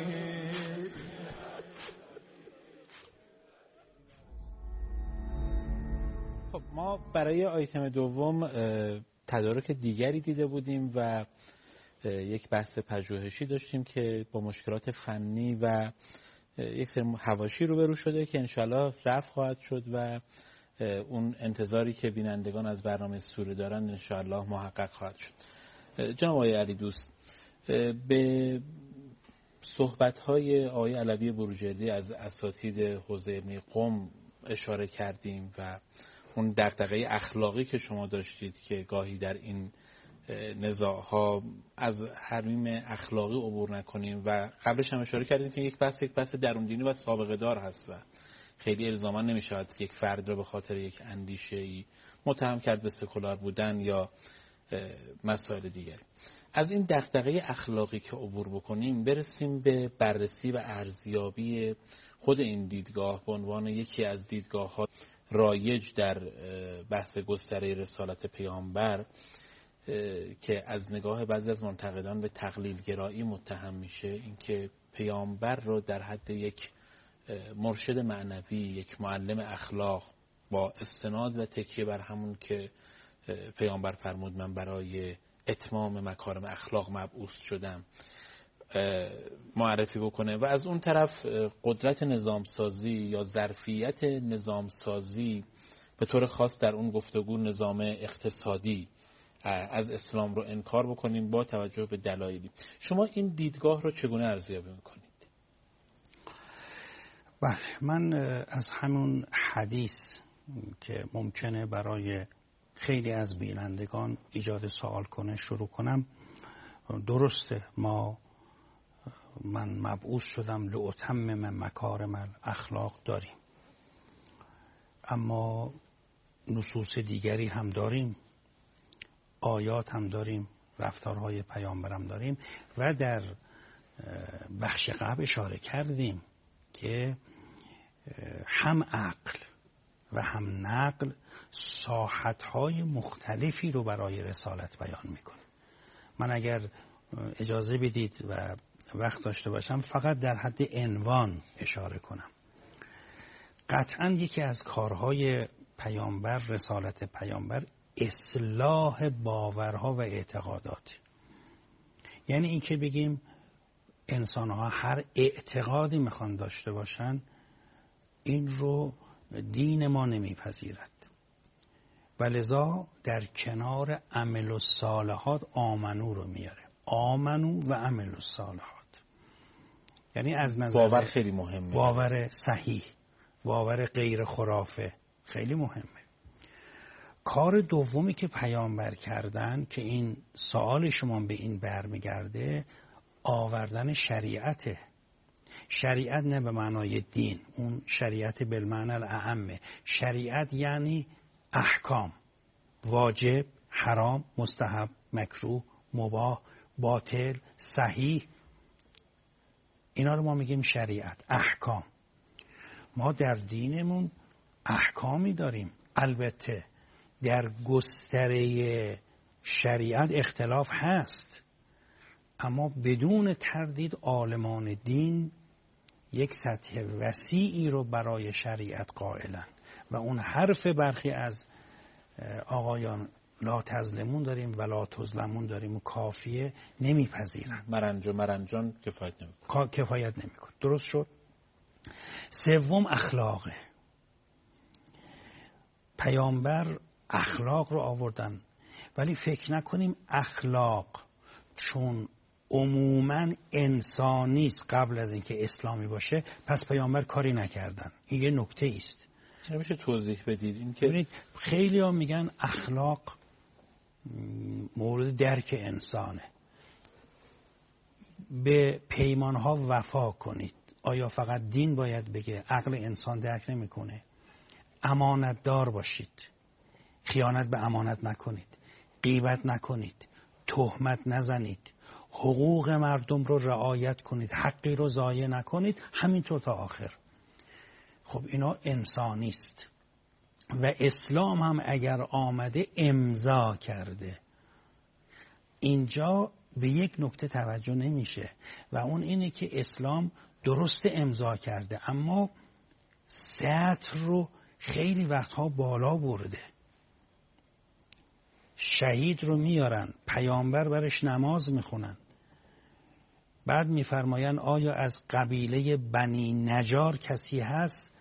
خب ما برای آیتم دوم تدارک دیگری دیده بودیم و یک بحث پژوهشی داشتیم که با مشکلات فنی و یک سری حواشی روبرو شده که انشالله رفع خواهد شد و اون انتظاری که بینندگان از برنامه سوره دارن انشالله محقق خواهد شد. جناب آقای علی دوست، به صحبت‌های آقای علوی بروجردی از اساتید حوزه علمی قم اشاره کردیم و اون دغدغه اخلاقی که شما داشتید که گاهی در این نزاع‌ها از حریم اخلاقی عبور نکنیم و قبلش هم اشاره کردیم که یک بحث درون دینی و سابقه دار هست و خیلی الزاما نمی‌شود یک فرد را به خاطر یک اندیشه‌ای متهم کرد به سکولار بودن یا مسائل دیگری. از این دغدغه اخلاقی که عبور بکنیم برسیم به بررسی و ارزیابی خود این دیدگاه به عنوان یکی از دیدگاه‌ها رایج در بحث گستره رسالت پیامبر که از نگاه بعضی از منتقدان به تقلیل گرایی متهم میشه. اینکه پیامبر رو در حد یک مرشد معنوی، یک معلم اخلاق با استناد و تکیه بر همون که پیامبر فرمود من برای اتمام مکارم اخلاق مبعوث شدم معرفی بکنه و از اون طرف قدرت نظامسازی یا ظرفیت نظامسازی به طور خاص در اون گفتگو نظام اقتصادی از اسلام رو انکار بکنیم با توجه به دلایلی. شما این دیدگاه رو چگونه ارزیابی میکنید؟ بله، من از همون حدیث که ممکنه برای خیلی از بینندگان ایجاد سوال کنه شروع کنم. درسته من مبعوث شدم لأتمم مکارم الاخلاق داریم، اما نصوص دیگری هم داریم، آیات هم داریم، رفتارهای پیامبرم داریم و در بخش قبل اشاره کردیم که هم عقل و هم نقل ساحتهای مختلفی رو برای رسالت بیان میکنه. من اگر اجازه بدید و وقت داشته باشم فقط در حد عنوان اشاره کنم. قطعا یکی از کارهای پیامبر، رسالت پیامبر، اصلاح باورها و اعتقادات. یعنی این که بگیم انسانها هر اعتقادی میخوان داشته باشن، این رو دین ما نمیپذیرد و لذا در کنار عمل الصالحات آمنو رو میاره. آمنو و عمل الصالحات یعنی از نظر باور خیلی مهمه، باور صحیح، باور غیر خرافه خیلی مهمه. کار دومی که پیامبر کردن که این سوال شما به این برمیگرده، آوردن شریعته. شریعت نه به معنای دین، اون شریعت بالمعنی الاعم. شریعت یعنی احکام، واجب، حرام، مستحب، مکروه، مباح، باطل، صحیح، اینا رو ما میگیم شریعت، احکام. ما در دینمون احکامی داریم. البته در گستره شریعت اختلاف هست، اما بدون تردید عالمان دین یک سطح وسیعی رو برای شریعت قائلن و اون حرف برخی از آقایان لا تظلمون داریم و لا تظلمون داریم و کافیه نمیپذیرن. مرنجان کفایت نمیکنه. درست شد. سوم اخلاقه. پیامبر اخلاق رو آوردن، ولی فکر نکنیم اخلاق چون عموماً انسانیست قبل از اینکه اسلامی باشه پس پیامبر کاری نکردن. این یه نکته است. میشه توضیح بدید؟ این که خیلی ها میگن اخلاق مورد درک انسانه. به پیمانها وفا کنید. آیا فقط دین باید بگه؟ عقل انسان درک نمیکنه. امانت دار باشید، خیانت به امانت نکنید، غیبت نکنید، تهمت نزنید، حقوق مردم رو رعایت کنید، حقی رو ضایع نکنید، همینطور تا آخر. خب اینا انسانیست و اسلام هم اگر آمده امضا کرده. اینجا به یک نکته توجه نمیشه و اون اینه که اسلام درست امضا کرده اما سطح رو خیلی وقتها بالا برده. شهید رو میارن، پیامبر برش نماز میخونن، بعد میفرماین آیا از قبیله بنی نجار کسی هست؟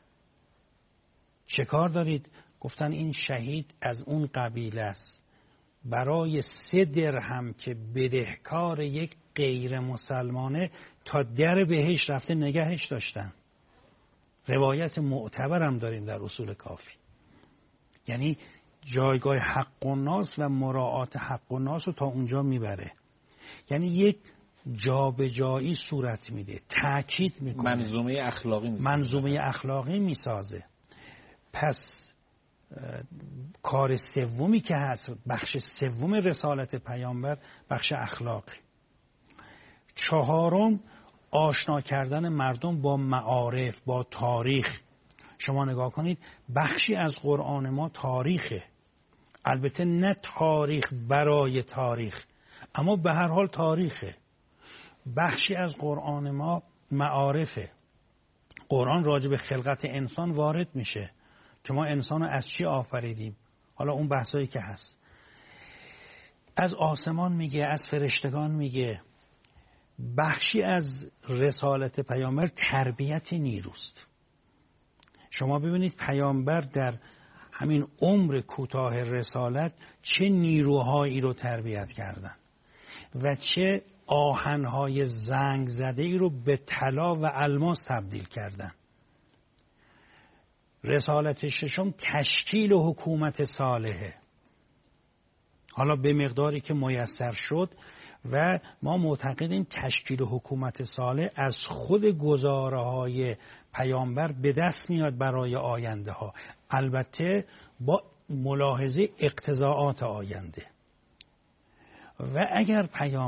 چه کار دارید؟ گفتن این شهید از اون قبیله است. برای 3 درهم که بدهکار یک غیر مسلمانه تا در بهشت رفته نگهش داشتن. روایت معتبرم داریم در اصول کافی. یعنی جایگاه حق الناس و مراعات حق الناس رو تا اونجا میبره. یعنی یک جابجایی صورت میده، تأکید میکنه، منظومه اخلاقی میسازه. پس کار سومی که هست، بخش سوم رسالت پیامبر، بخش اخلاقی. چهارم آشنا کردن مردم با معارف، با تاریخ. شما نگاه کنید بخشی از قرآن ما تاریخه، البته نه تاریخ برای تاریخ، اما به هر حال تاریخه. بخشی از قرآن ما معارفه. قرآن راجع به خلقت انسان وارد میشه که ما انسان رو از چی آفریدیم، حالا اون بحثایی که هست. از آسمان میگه، از فرشتگان میگه. بخشی از رسالت پیامبر تربیت نیروست. شما ببینید پیامبر در همین عمر کوتاه رسالت چه نیروهایی رو تربیت کردن و چه آهنهای زنگ زده ای رو به طلا و الماس تبدیل کردن. رسالت ششم تشکیل حکومت صالحه، حالا به مقداری که میسر شد، و ما معتقدیم تشکیل حکومت صالح از خود گزاره‌های پیامبر به دست میاد برای آینده ها، البته با ملاحظه اقتضاعات آینده. و اگر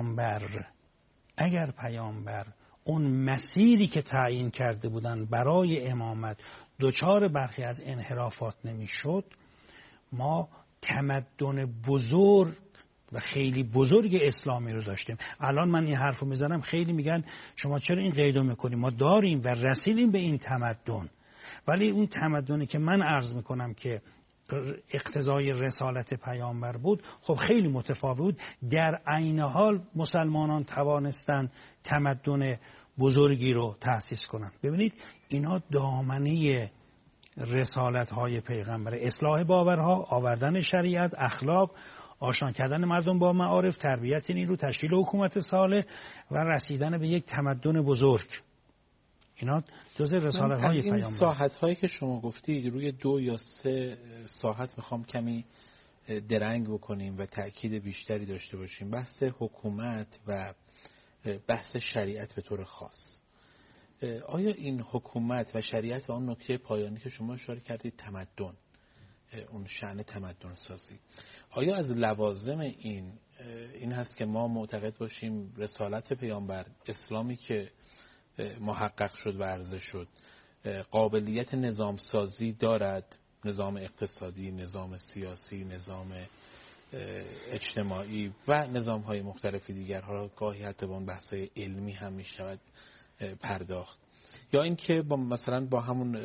پیامبر اون مسیری که تعیین کرده بودن برای امامت دچار برخی از انحرافات نمیشد، ما تمدن بزرگ و خیلی بزرگ اسلامی رو داشتیم. الان من این حرف رو میزنم، خیلی میگن شما چرا این قیدو میکنیم؟ ما داریم و رسیدیم به این تمدن، ولی اون تمدنی که من عرض میکنم که اقتضای رسالت پیامبر بود، خب خیلی متفاوت بود. در عین حال مسلمانان توانستن تمدن بزرگی رو تأسیس کنن. ببینید اینا دامنه رسالت های پیغمبر: اصلاح باورها، آوردن شریعت، اخلاق، آشنا کردن مردم با معارف، تربیت نیرو، تشکیل حکومت صالح و رسیدن به یک تمدن بزرگ. اینا جزء رسالت های پیامبر. این ساحت هایی که شما گفتید، روی 2 یا 3 ساحت میخوام کمی درنگ بکنیم و تأکید بیشتری داشته باشیم. بحث حکومت و بحث شریعت به طور خاص. آیا این حکومت و شریعت و اون نکته پایانی که شما اشاره کردید، تمدن، اون شأن تمدن سازی، آیا از لوازم این هست که ما معتقد باشیم رسالت پیامبر، اسلامی که محقق شد و عرضه شد، قابلیت نظام سازی دارد؟ نظام اقتصادی، نظام سیاسی، نظام اجتماعی و نظام های مختلفی دیگر. ها گاهی حتی با اون بحث علمی هم می شود پرداخت. یا اینکه مثلا با همون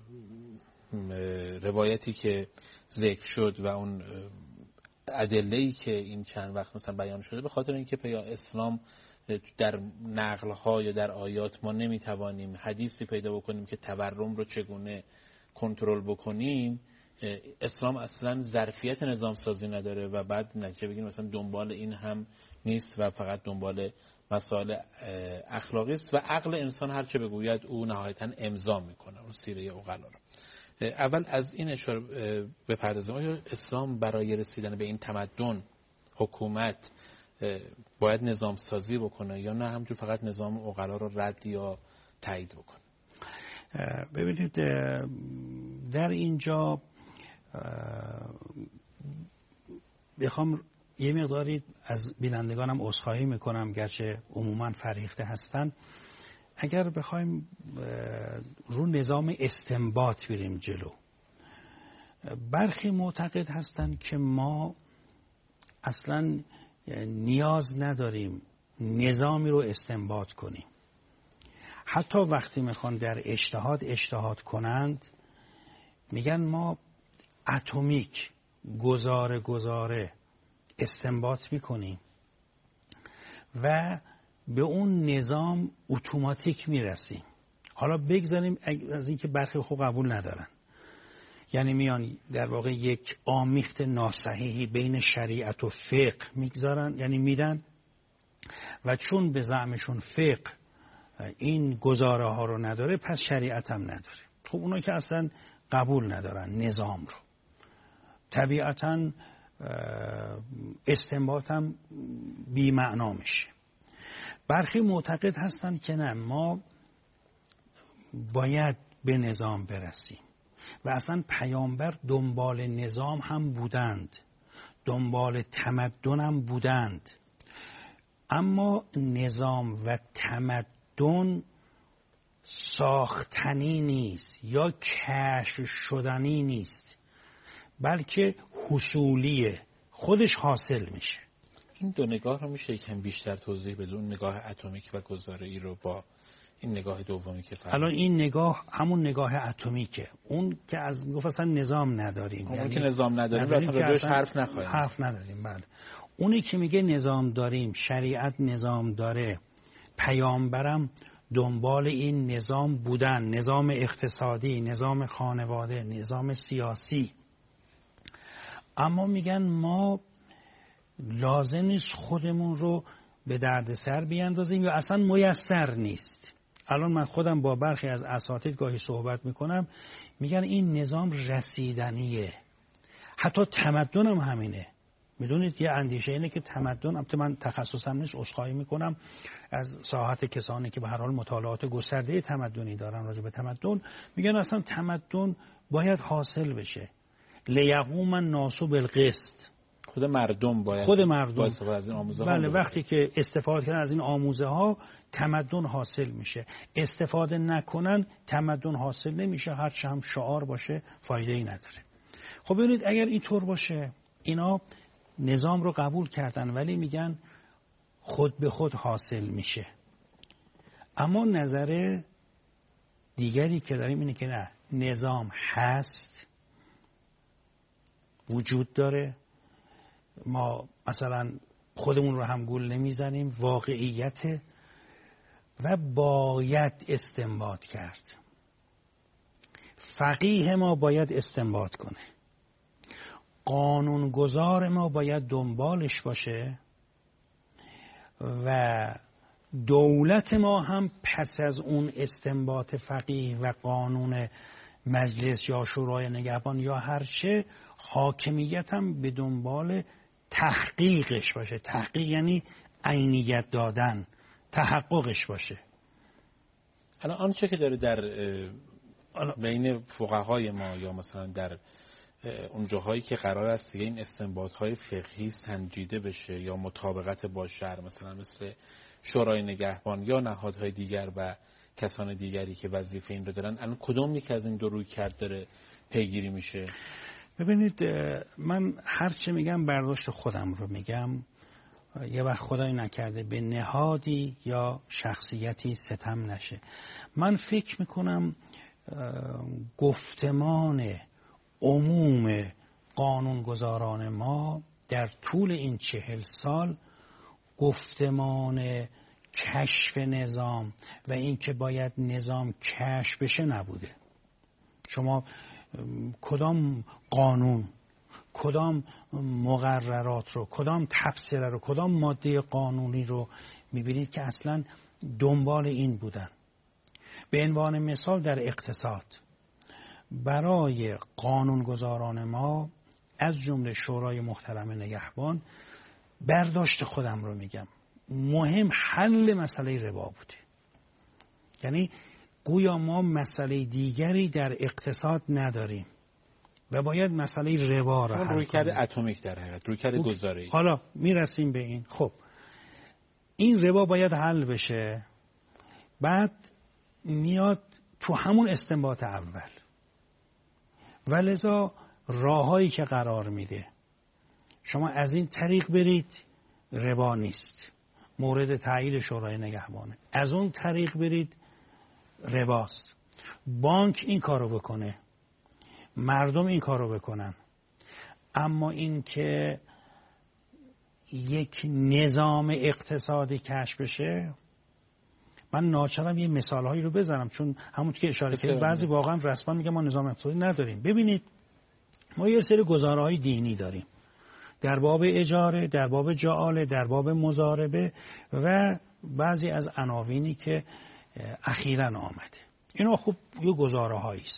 روایتی که ذکر شد و اون ادله‌ای که این چند وقت مثلا بیان شده، به خاطر اینکه اسلام در نقل‌ها یا در آیات ما نمیتوانیم حدیثی پیدا بکنیم که تورم رو چگونه کنترل بکنیم، اسلام اصلا ظرفیت نظام سازی نداره و بعد نتیجه بگیریم مثلا دنبال این هم نیست و فقط دنبال مسائل اخلاقی است و عقل انسان هر چه بگوید او نهایتاً امضا میکنه اون سیره عقلا رو. اول از این اشاره بپردازیم. آیا اسلام برای رسیدن به این تمدن، حکومت، باید نظام سازی بکنه یا نه همجور فقط نظام عقلا رو رد یا تایید بکنه؟ ببینید در اینجا بخوام یه مقداری از بینندگانم عذرخواهی میکنم، گرچه عموما فریخته هستن. اگر بخوایم رو نظام استنباط بریم جلو، برخی معتقد هستند که ما اصلا نیاز نداریم نظامی رو استنباط کنیم. حتی وقتی میخوان در اجتهاد کنند، میگن ما اتمیک گزاره استنباط میکنیم و به اون نظام اتوماتیک میرسیم. حالا بگذاریم از اینکه برخی خوب قبول ندارن، یعنی میان در واقع یک آمیخت ناصحیحی بین شریعت و فقه میگذارن، یعنی میدن و چون به زعمشون فقه این گزاره ها رو نداره پس شریعت هم نداره. خب اونا که اصلا قبول ندارن نظام رو. طبیعتاً استنباطم بی معنا میشه. برخی معتقد هستند که نه، ما باید به نظام برسیم و اصلا پیامبر دنبال نظام هم بودند، دنبال تمدن هم بودند، اما نظام و تمدن ساختنی نیست یا کشف شدنی نیست، بلکه حصولیه، خودش حاصل میشه. این دو نگاه رو میشه یکم بیشتر توضیح بده؟ اون نگاه اتمیک و گزاره‌ای رو با این نگاه دومی که الان این نگاه همون نگاه اتمیکه، اون که از میگفت اصلا نظام نداریم، اون که نظام نداریم اصلا راجعش حرف نداریم. بله، اونی که میگه نظام داریم، شریعت نظام داره، پیامبرم دنبال این نظام بودن، نظام اقتصادی، نظام خانواده، نظام سیاسی، اما میگن ما لازم نیست خودمون رو به دردسر بیاندازیم یا اصلا میسر نیست. الان من خودم با برخی از اساتید گاهی صحبت میکنم، میگن این نظام رسیدنیه، حتی تمدن هم همینه. میدونید یه اندیشه اینه که تمدن، البته من تخصصم نیست، عذرخواهی میکنم از ساحت کسانی که به هر حال مطالعات گسترده تمدنی دارن راجع به تمدن، میگن اصلا تمدن باید حاصل بشه، لیقوم الناس بالقسط، خود مردم باید از این آموزه ها. بله، وقتی که استفاده کردن از این آموزه ها تمدن حاصل میشه، استفاده نکنن تمدن حاصل نمیشه، هرچه هم شعار باشه فایده ای نداره. خب ببینید اگر اینطور باشه، اینا نظام رو قبول کردن ولی میگن خود به خود حاصل میشه. اما نظر دیگری که داریم اینه که نه، نظام هست، وجود داره، ما مثلا خودمون رو هم گول نمیزنیم، واقعیت و باید استنباط کرد. فقیه ما باید استنباط کنه، قانونگذار ما باید دنبالش باشه و دولت ما هم پس از اون استنباط فقیه و قانون مجلس یا شورای نگهبان یا هر چه، حاکمیت هم به دنبال تحقیقش باشه. تحقیق یعنی عینیت دادن، تحققش باشه. الان آنچه که داره در بین فقهای ما یا مثلا در اون جاهایی که قرار است این استنباط‌های فقهی سنجیده بشه یا مطابقت با شرع، مثلا مثل شورای نگهبان یا نهادهای دیگر و کسان دیگری که وظیفه این رو دارن، الان کدوم یک از این دو رویکرد داره پیگیری میشه؟ ببینید، من هرچه میگم برداشت خودم رو میگم، یه وقت خدای نکرده به نهادی یا شخصیتی ستم نشه. من فکر میکنم گفتمان عموم قانونگذاران ما در طول این 40 سال گفتمان کشف نظام و اینکه باید نظام کشف بشه نبوده. شما کدام قانون، کدام مقررات رو، کدام تفسیر رو، کدام ماده قانونی رو میبینید که اصلا دنبال این بودن؟ به عنوان مثال در اقتصاد برای قانونگذاران ما از جمله شورای محترم نگهبان، برداشت خودم رو میگم، مهم حل مسئله ربا بوده. یعنی گویا ما مسئله دیگری در اقتصاد نداریم و باید مسئله ربا رو حل کنیم. رویکرد اتمیک در حقیقت، رویکرد گذاری. حالا میرسیم به این. خب این ربا باید حل بشه، بعد میاد تو همون استنباط اول و لذا راههایی که قرار میده، شما از این طریق برید ربا نیست، مورد تایید شورای نگهبانه، از اون طریق برید رباست، بانک این کارو بکنه، مردم این کارو بکنن. اما این که یک نظام اقتصادی کشف بشه، من ناچارم یه مثالهایی رو بزنم، چون همون که اشاره کردید بعضی واقعا رسما میگن ما نظام اقتصادی نداریم. ببینید، ما یه سری گزاره‌های دینی داریم در باب اجاره، در باب جعاله، در باب مضاربه و بعضی از عناوینی که اخیراً آمده. اینا خب یه گزاره‌هایی است.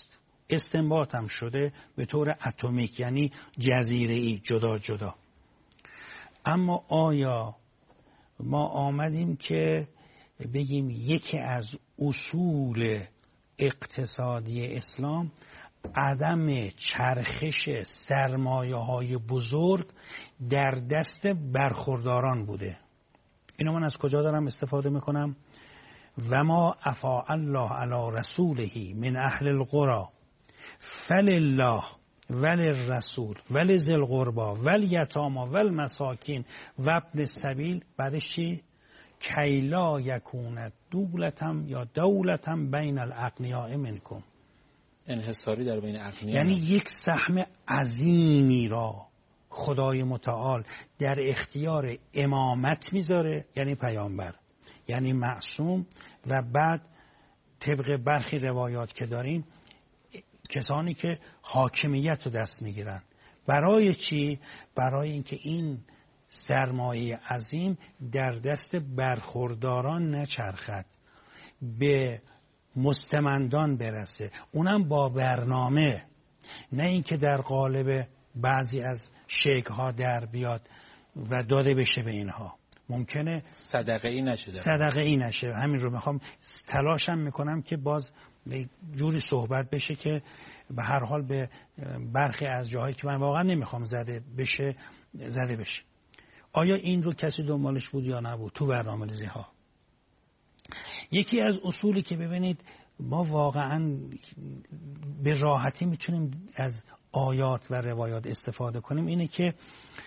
استنباط هم شده به طور اتمیک، یعنی جزیره‌ای جدا جدا. اما آیا ما آمدیم که بگیم یکی از اصول اقتصادی اسلام عدم چرخش سرمایه‌های بزرگ در دست برخورداران بوده؟ اینو من از کجا دارم استفاده میکنم؟ و ما افاء الله علی رسوله من اهل القرى فلله وللرسول ولذی القربى والیتامی والمساکین و ابن السبیل. بعدش چی؟ کی لا یکون دولتم یا دولتم بین الاغنیاء منکم. انحصاری در بین اغنیا، یعنی یک سهم عظیمی را خدای متعال در اختیار امامت میذاره، یعنی پیامبر، یعنی معصوم، و بعد طبق برخی روایات که داریم کسانی که حاکمیت رو دست میگیرن. برای چی؟ برای اینکه این سرمایه عظیم در دست برخورداران نچرخد، به مستمندان برسه، اونم با برنامه، نه اینکه در قالب بعضی از شیک‌ها در بیاد و داده بشه به اینها. ممکنه صدقه ای نشه. صدقه ای نشه. همین رو میخوام تلاشم میکنم که باز جوری صحبت بشه که به هر حال به برخی از جاهایی که من واقعا نمیخوام زده بشه. آیا این رو کسی دنبالش بود یا نبود تو برنامه‌ریزی ها؟ یکی از اصولی که ببینید ما واقعا به راحتی میتونیم از آیات و روایات استفاده کنیم اینه که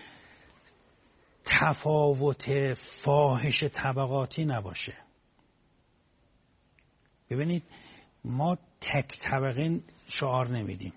تفاوت فاحش طبقاتی نباشه. ببینید ما تک طبقه شعار نمیدیم،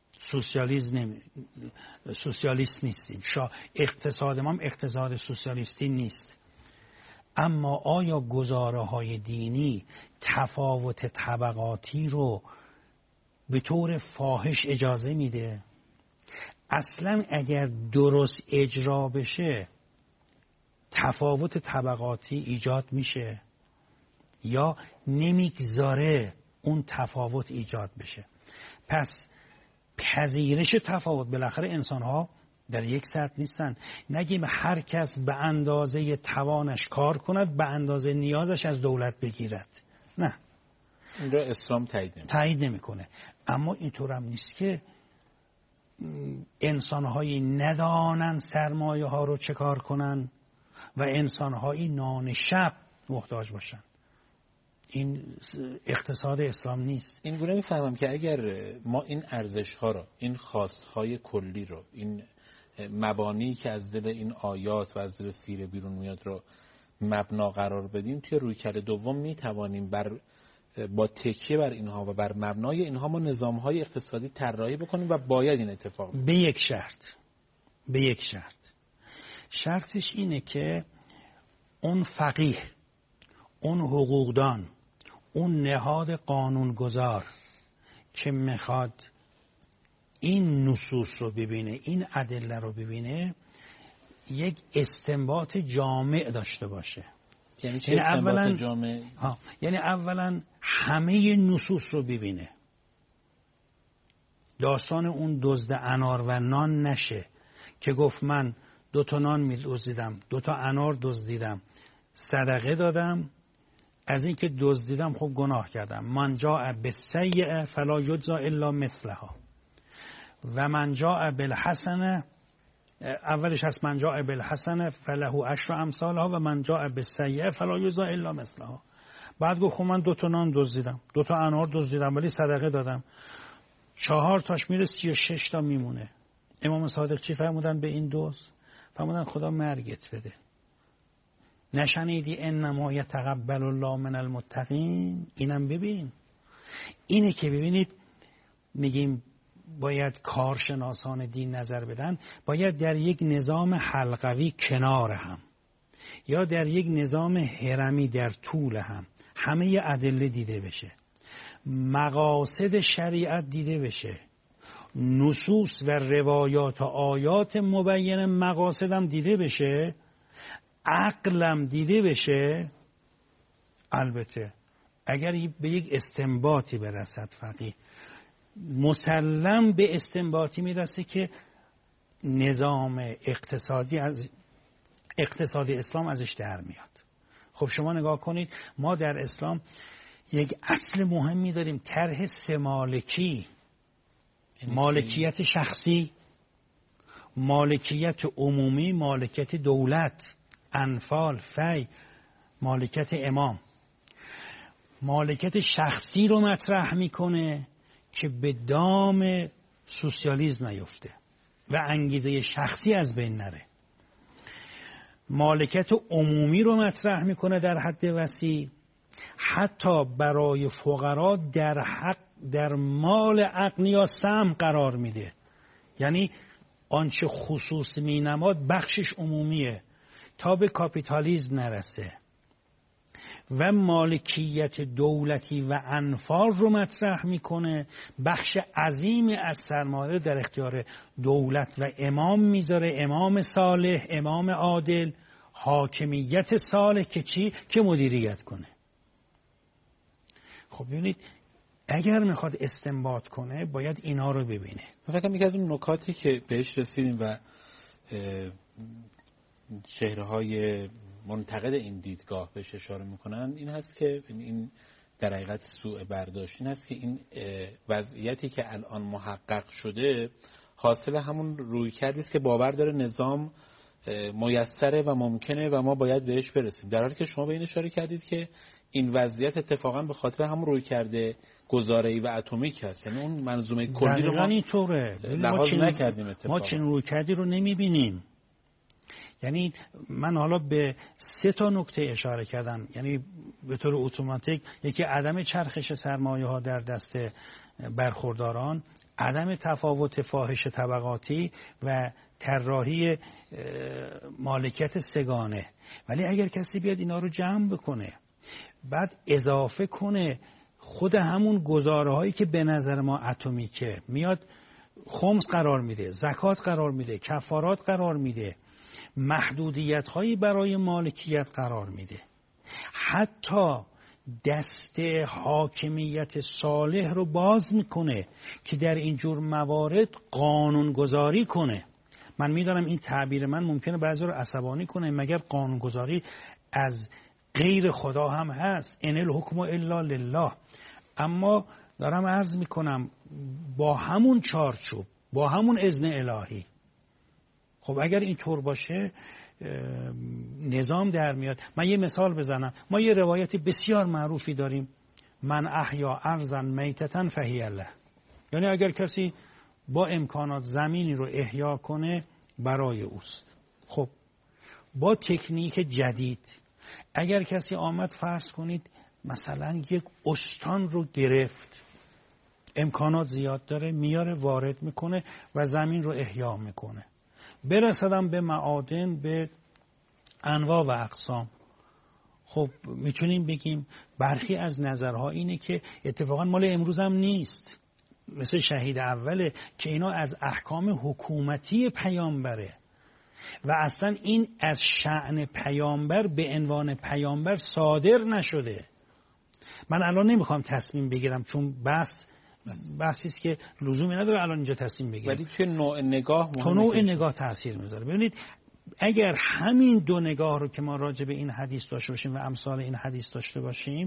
سوسیالیست نیستیم، اقتصاد ما هم اقتصاد سوسیالیستی نیست. اما آیا گزاره‌های دینی تفاوت طبقاتی رو به طور فاحش اجازه میده؟ اصلا اگر درست اجرا بشه تفاوت طبقاتی ایجاد میشه یا نمیگذاره اون تفاوت ایجاد بشه؟ پس پذیرش تفاوت، بالاخره انسان‌ها در یک سطح نیستن. نگیم هر کس به اندازه توانش کار کند، به اندازه نیازش از دولت بگیرد. نه، این را اسلام تایید نمیکنه. اما اینطور هم نیست که انسان‌هایی ندانن سرمایه ها رو چه کار کنن و انسان‌هایی نان شب محتاج باشن. این اقتصاد اسلام نیست. این گونه میفهمم که اگر ما این ارزش‌ها رو، این خواست‌های کلی رو، این مبانی که از دل این آیات و از دل سیره بیرون میاد رو مبنا قرار بدیم، توی رویکرد دوم میتوانیم با تکیه بر اینها و بر مبنای اینها ما نظام‌های اقتصادی طراحی بکنیم و باید این اتفاق بیفته. به یک شرط. شرطش اینه که اون فقیه، اون حقوقدان، اون نهاد قانونگذار که میخواد این نصوص رو ببینه، این ادله رو ببینه، یک استنباط جامع داشته باشه. یعنی چه استنباط جامع؟ یعنی اولا همه نصوص رو ببینه. داستان اون دزد انار و نان نشه که گفت من 2 تا نان می‌دزدیدم، 2 تا انار دزدیدم، صدقه دادم، از این که دزدیدم خب گناه کردم. من جاء بالسیئه فلا یجزا الا مثلها و من جاء بالحسنه، اولش هست من جاء بالحسنه فله عشر امثالها و من جاء بالسیئه فلا یجزا الا مثلها. بعد گفت خب من 2 تا نان دزدیدم، 2 تا انار دزدیدم ولی صدقه دادم، 4 تاش میره 36 تا میمونه. امام صادق چی فرمودن به این دزد؟ فرمودن خدا مرگت بده. نشنیدی انما یتقبل الله من المتقین؟ اینم ببین. اینه که ببینید میگیم باید کارشناسان دین نظر بدن، باید در یک نظام حلقوی کنار هم یا در یک نظام هرمی در طول هم همه ادله دیده بشه، مقاصد شریعت دیده بشه، نصوص و روایات و آیات مبین مقاصدم دیده بشه، عقلم دیده بشه. البته اگر به یک استنباطی برسد فقیه مسلم به استنباطی میرسه که نظام اقتصادی اسلام ازش در میاد. خب شما نگاه کنید، ما در اسلام یک اصل مهمی داریم، طرح سه مالکی: مالکیت شخصی، مالکیت عمومی، مالکیت دولت، انفال، فی، مالکیت امام. مالکیت شخصی رو مطرح میکنه که به دام سوسیالیسم نیفته و انگیزه شخصی از بین نره. مالکیت عمومی رو مطرح میکنه در حد وسیع، حتی برای فقرا در مال اغنیا سهم قرار میده، یعنی آنچه خصوص مینماد بخشش عمومیه تا به کاپیتالیسم نرسه. و مالکیت دولتی و انفال رو مطرح میکنه، بخش عظیمی از سرمایه در اختیار دولت و امام میذاره، امام صالح، امام عادل، حاکمیت صالح که چی؟ که مدیریت کنه. خب ببینید اگر میخواد استنباط کنه باید اینا رو ببینه. فکر کنم یکی از اون نکاتی که بهش رسیدیم و چهره‌های منتقد این دیدگاه بهش اشاره میکنن این هست که این در حقیقت سوء برداشت این هست که این وضعیتی که الان محقق شده حاصل همون رویکردی است که باور داره نظام میسره و ممکنه و ما باید بهش برسیم، در حالی که شما به این اشاره کردید که این وضعیت اتفاقا به خاطر همون رویکرد گزاره‌ای و اتمیک هست، یعنی اون منظومه کلی رو ما اینطوره لحاظ نکردیم. اتفاقا ما چنین رویکردی رو نمیبینیم. یعنی من حالا به 3 نکته اشاره کردم، یعنی به طور اتوماتیک یکی عدم چرخش سرمایه ها در دست برخورداران، عدم تفاوت فاحش طبقاتی و طراحی مالکیت سگانه. ولی اگر کسی بیاد اینا رو جمع بکنه بعد اضافه کنه خود همون گزاره هایی که به نظر ما اتمیکه، میاد خمس قرار میده، زکات قرار میده، کفارات قرار میده، محدودیت هایی برای مالکیت قرار میده، حتی دست حاکمیت صالح رو باز میکنه که در اینجور موارد قانونگذاری کنه. من میدونم این تعبیر من ممکنه بعضی رو عصبانی کنه، مگر قانونگذاری از غیر خدا هم هست، ان الحکم الا لله. اما دارم عرض میکنم با همون چارچوب، با همون اذن الهی. خب اگر اینطور باشه نظام در میاد. من یه مثال بزنم، ما یه روایت بسیار معروفی داریم، من احیا ارضا میتة فهی له، یعنی اگر کسی با امکانات زمینی رو احیا کنه برای اوست. خب با تکنیک جدید اگر کسی آمد فرض کنید مثلا یک استان رو گرفت، امکانات زیاد داره، میاره وارد میکنه و زمین رو احیا میکنه، برسدم به معادن، به انواع و اقسام. خب میتونیم بگیم برخی از نظرها اینه که اتفاقا مال امروز هم نیست، مثل شهید اوله که اینا از احکام حکومتی پیامبره و اصلا این از شأن پیامبر به عنوان پیامبر صادر نشده. من الان نمیخوام تصمیم بگیرم چون بحثی است که لزومی نداره الان اینجا تصمیم بگیریم، ولی توی نوع نگاه نگاه تاثیر میذاره. ببینید اگر همین 2 نگاه رو که ما راجع به این حدیث داشته باشیم و امثال این حدیث داشته باشیم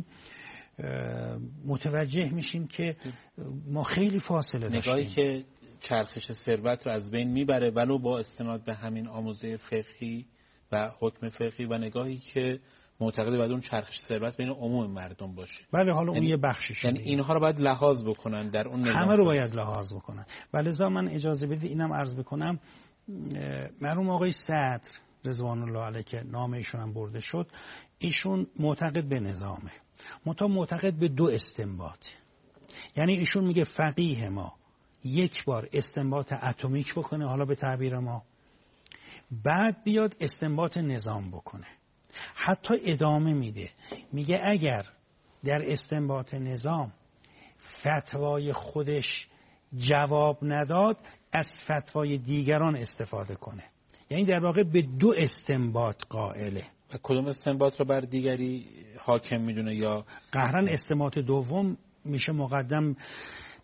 متوجه میشیم که ما خیلی فاصله داشتیم. نگاهی که چرخش ثروت رو از بین میبره ولو با استناد به همین آموزه فقهی و حکم فقهی، و نگاهی که معتقده باید اون چرخش ثروت بین عموم مردم باشه. بله حالا اون یه بخشش، یعنی اینها رو باید لحاظ بکنن در اون نظام، همه رو باید لحاظ بکنن. ولذا من اجازه بدید اینم عرض بکنم، مرحوم آقای صدر رضوان الله علیه که نام ایشون هم برده شد، ایشون معتقد به نظامه، معتقد به 2 استنباط. یعنی ایشون میگه فقیه ما یک بار استنباط اتمیک بکنه، حالا به تعبیر ما، بعد بیاد استنباط نظام بکنه. حتی ادامه میده، میگه اگر در استنباط نظام فتوای خودش جواب نداد از فتوای دیگران استفاده کنه. یعنی در واقع به 2 استنباط قائله. و کدوم استنباط رو بر دیگری حاکم میدونه؟ یا قهرن استنباط دوم میشه مقدم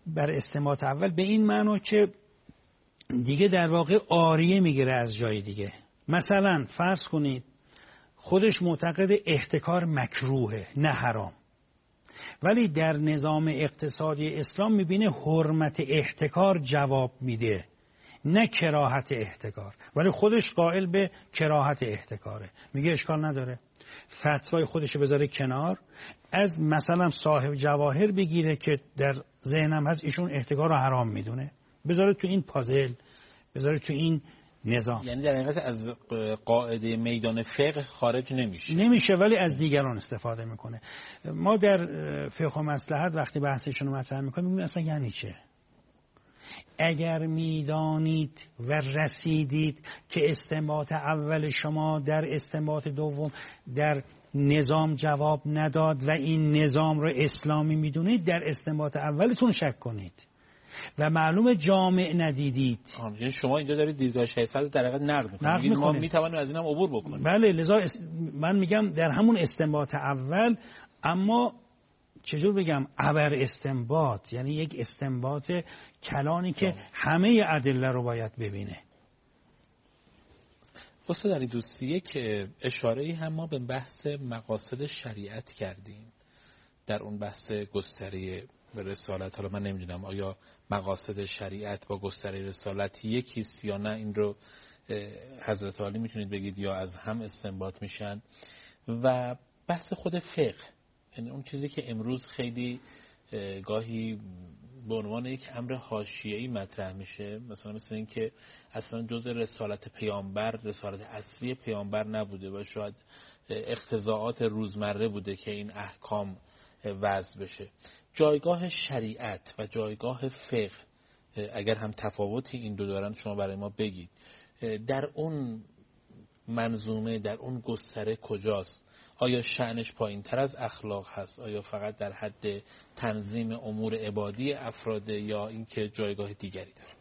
بر استنباط اول به این معنا که دیگه در واقع عاریه میگیره از جای دیگه. مثلا فرض کنید خودش معتقد احتکار مکروهه نه حرام، ولی در نظام اقتصادی اسلام میبینه حرمت احتکار جواب میده نه کراهت احتکار، ولی خودش قائل به کراهت احتکاره. میگه اشکال نداره فتوای خودش بذاره کنار، از مثلا صاحب جواهر بگیره که در ذهنم هست ایشون احتکار رو حرام میدونه، بذاره تو این پازل، بذاره تو این نظام. یعنی در حقیقت از قاعده میدان فقه خارج نمیشه ولی از دیگران استفاده میکنه. ما در فقه و مصلحت وقتی بحثشون رو مطرح میکنیم میگیم اصلا یعنی چه؟ اگر میدانید و رسیدید که استنباط اول شما در استنباط دوم در نظام جواب نداد و این نظام رو اسلامی میدونید، در استنباط اولتون شک کنید و معلوم جامع ندیدید. یعنی شما اینجا دارید دیدگاه 600 در حقیقت نقد میکنید. ما میتوانیم از اینم عبور بکنیم. بله، لذا من میگم در همون استنباط اول، اما چجور بگم ابر استنباط، یعنی یک استنباط کلانی که همه ادله رو باید ببینه. استاد علی دوستی، یک اشاره‌ای هم ما به بحث مقاصد شریعت کردیم در اون بحث گستره رسالت. حالا من نمیدونم آیا مقاصد شریعت با گستره رسالت یکیست یا نه، این رو حضرت عالی میتونید بگید یا از هم استنباط میشن. و بحث خود فقه، یعنی اون چیزی که امروز خیلی گاهی به عنوان یک امر حاشیه‌ای مطرح میشه، مثل این که اصلا جزء رسالت پیامبر، رسالت اصلی پیامبر نبوده و شاید اقتضاعات روزمره بوده که این احکام وضع بشه. جایگاه شریعت و جایگاه فقه، اگر هم تفاوتی این دو دارن شما برای ما بگید، در اون منظومه، در اون گستره کجاست؟ آیا شأنش پایین تر از اخلاق هست؟ آیا فقط در حد تنظیم امور عبادی افراده یا اینکه جایگاه دیگری داره؟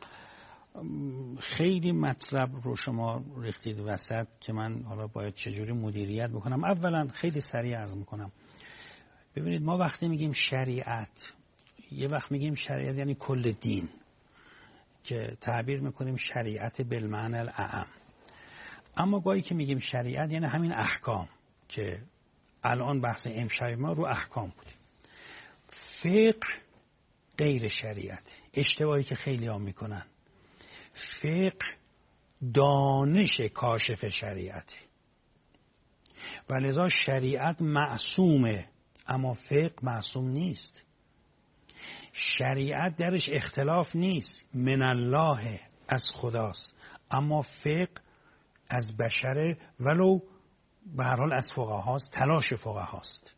خیلی مطلب رو شما ریختید وسط که من حالا باید چجوری مدیریت بکنم. اولا خیلی سریع عرض میکنم. ببینید ما وقتی میگیم شریعت، یه وقت میگیم شریعت یعنی کل دین، که تعبیر میکنیم شریعت بالمعنی الاعم. اما گاهی که میگیم شریعت یعنی همین احکام که الان بحث امشب ما رو احکام بودیم. فقه غیر شریعت. اشتباهی که خیلی ها میکنن، فقه دانش کاشف شریعت و لذا شریعت معصومه، اما فقه معصوم نیست. شریعت درش اختلاف نیست، من الله، از خداست، اما فقه از بشره، ولو به هر حال از فقهاست، تلاش فقهاست.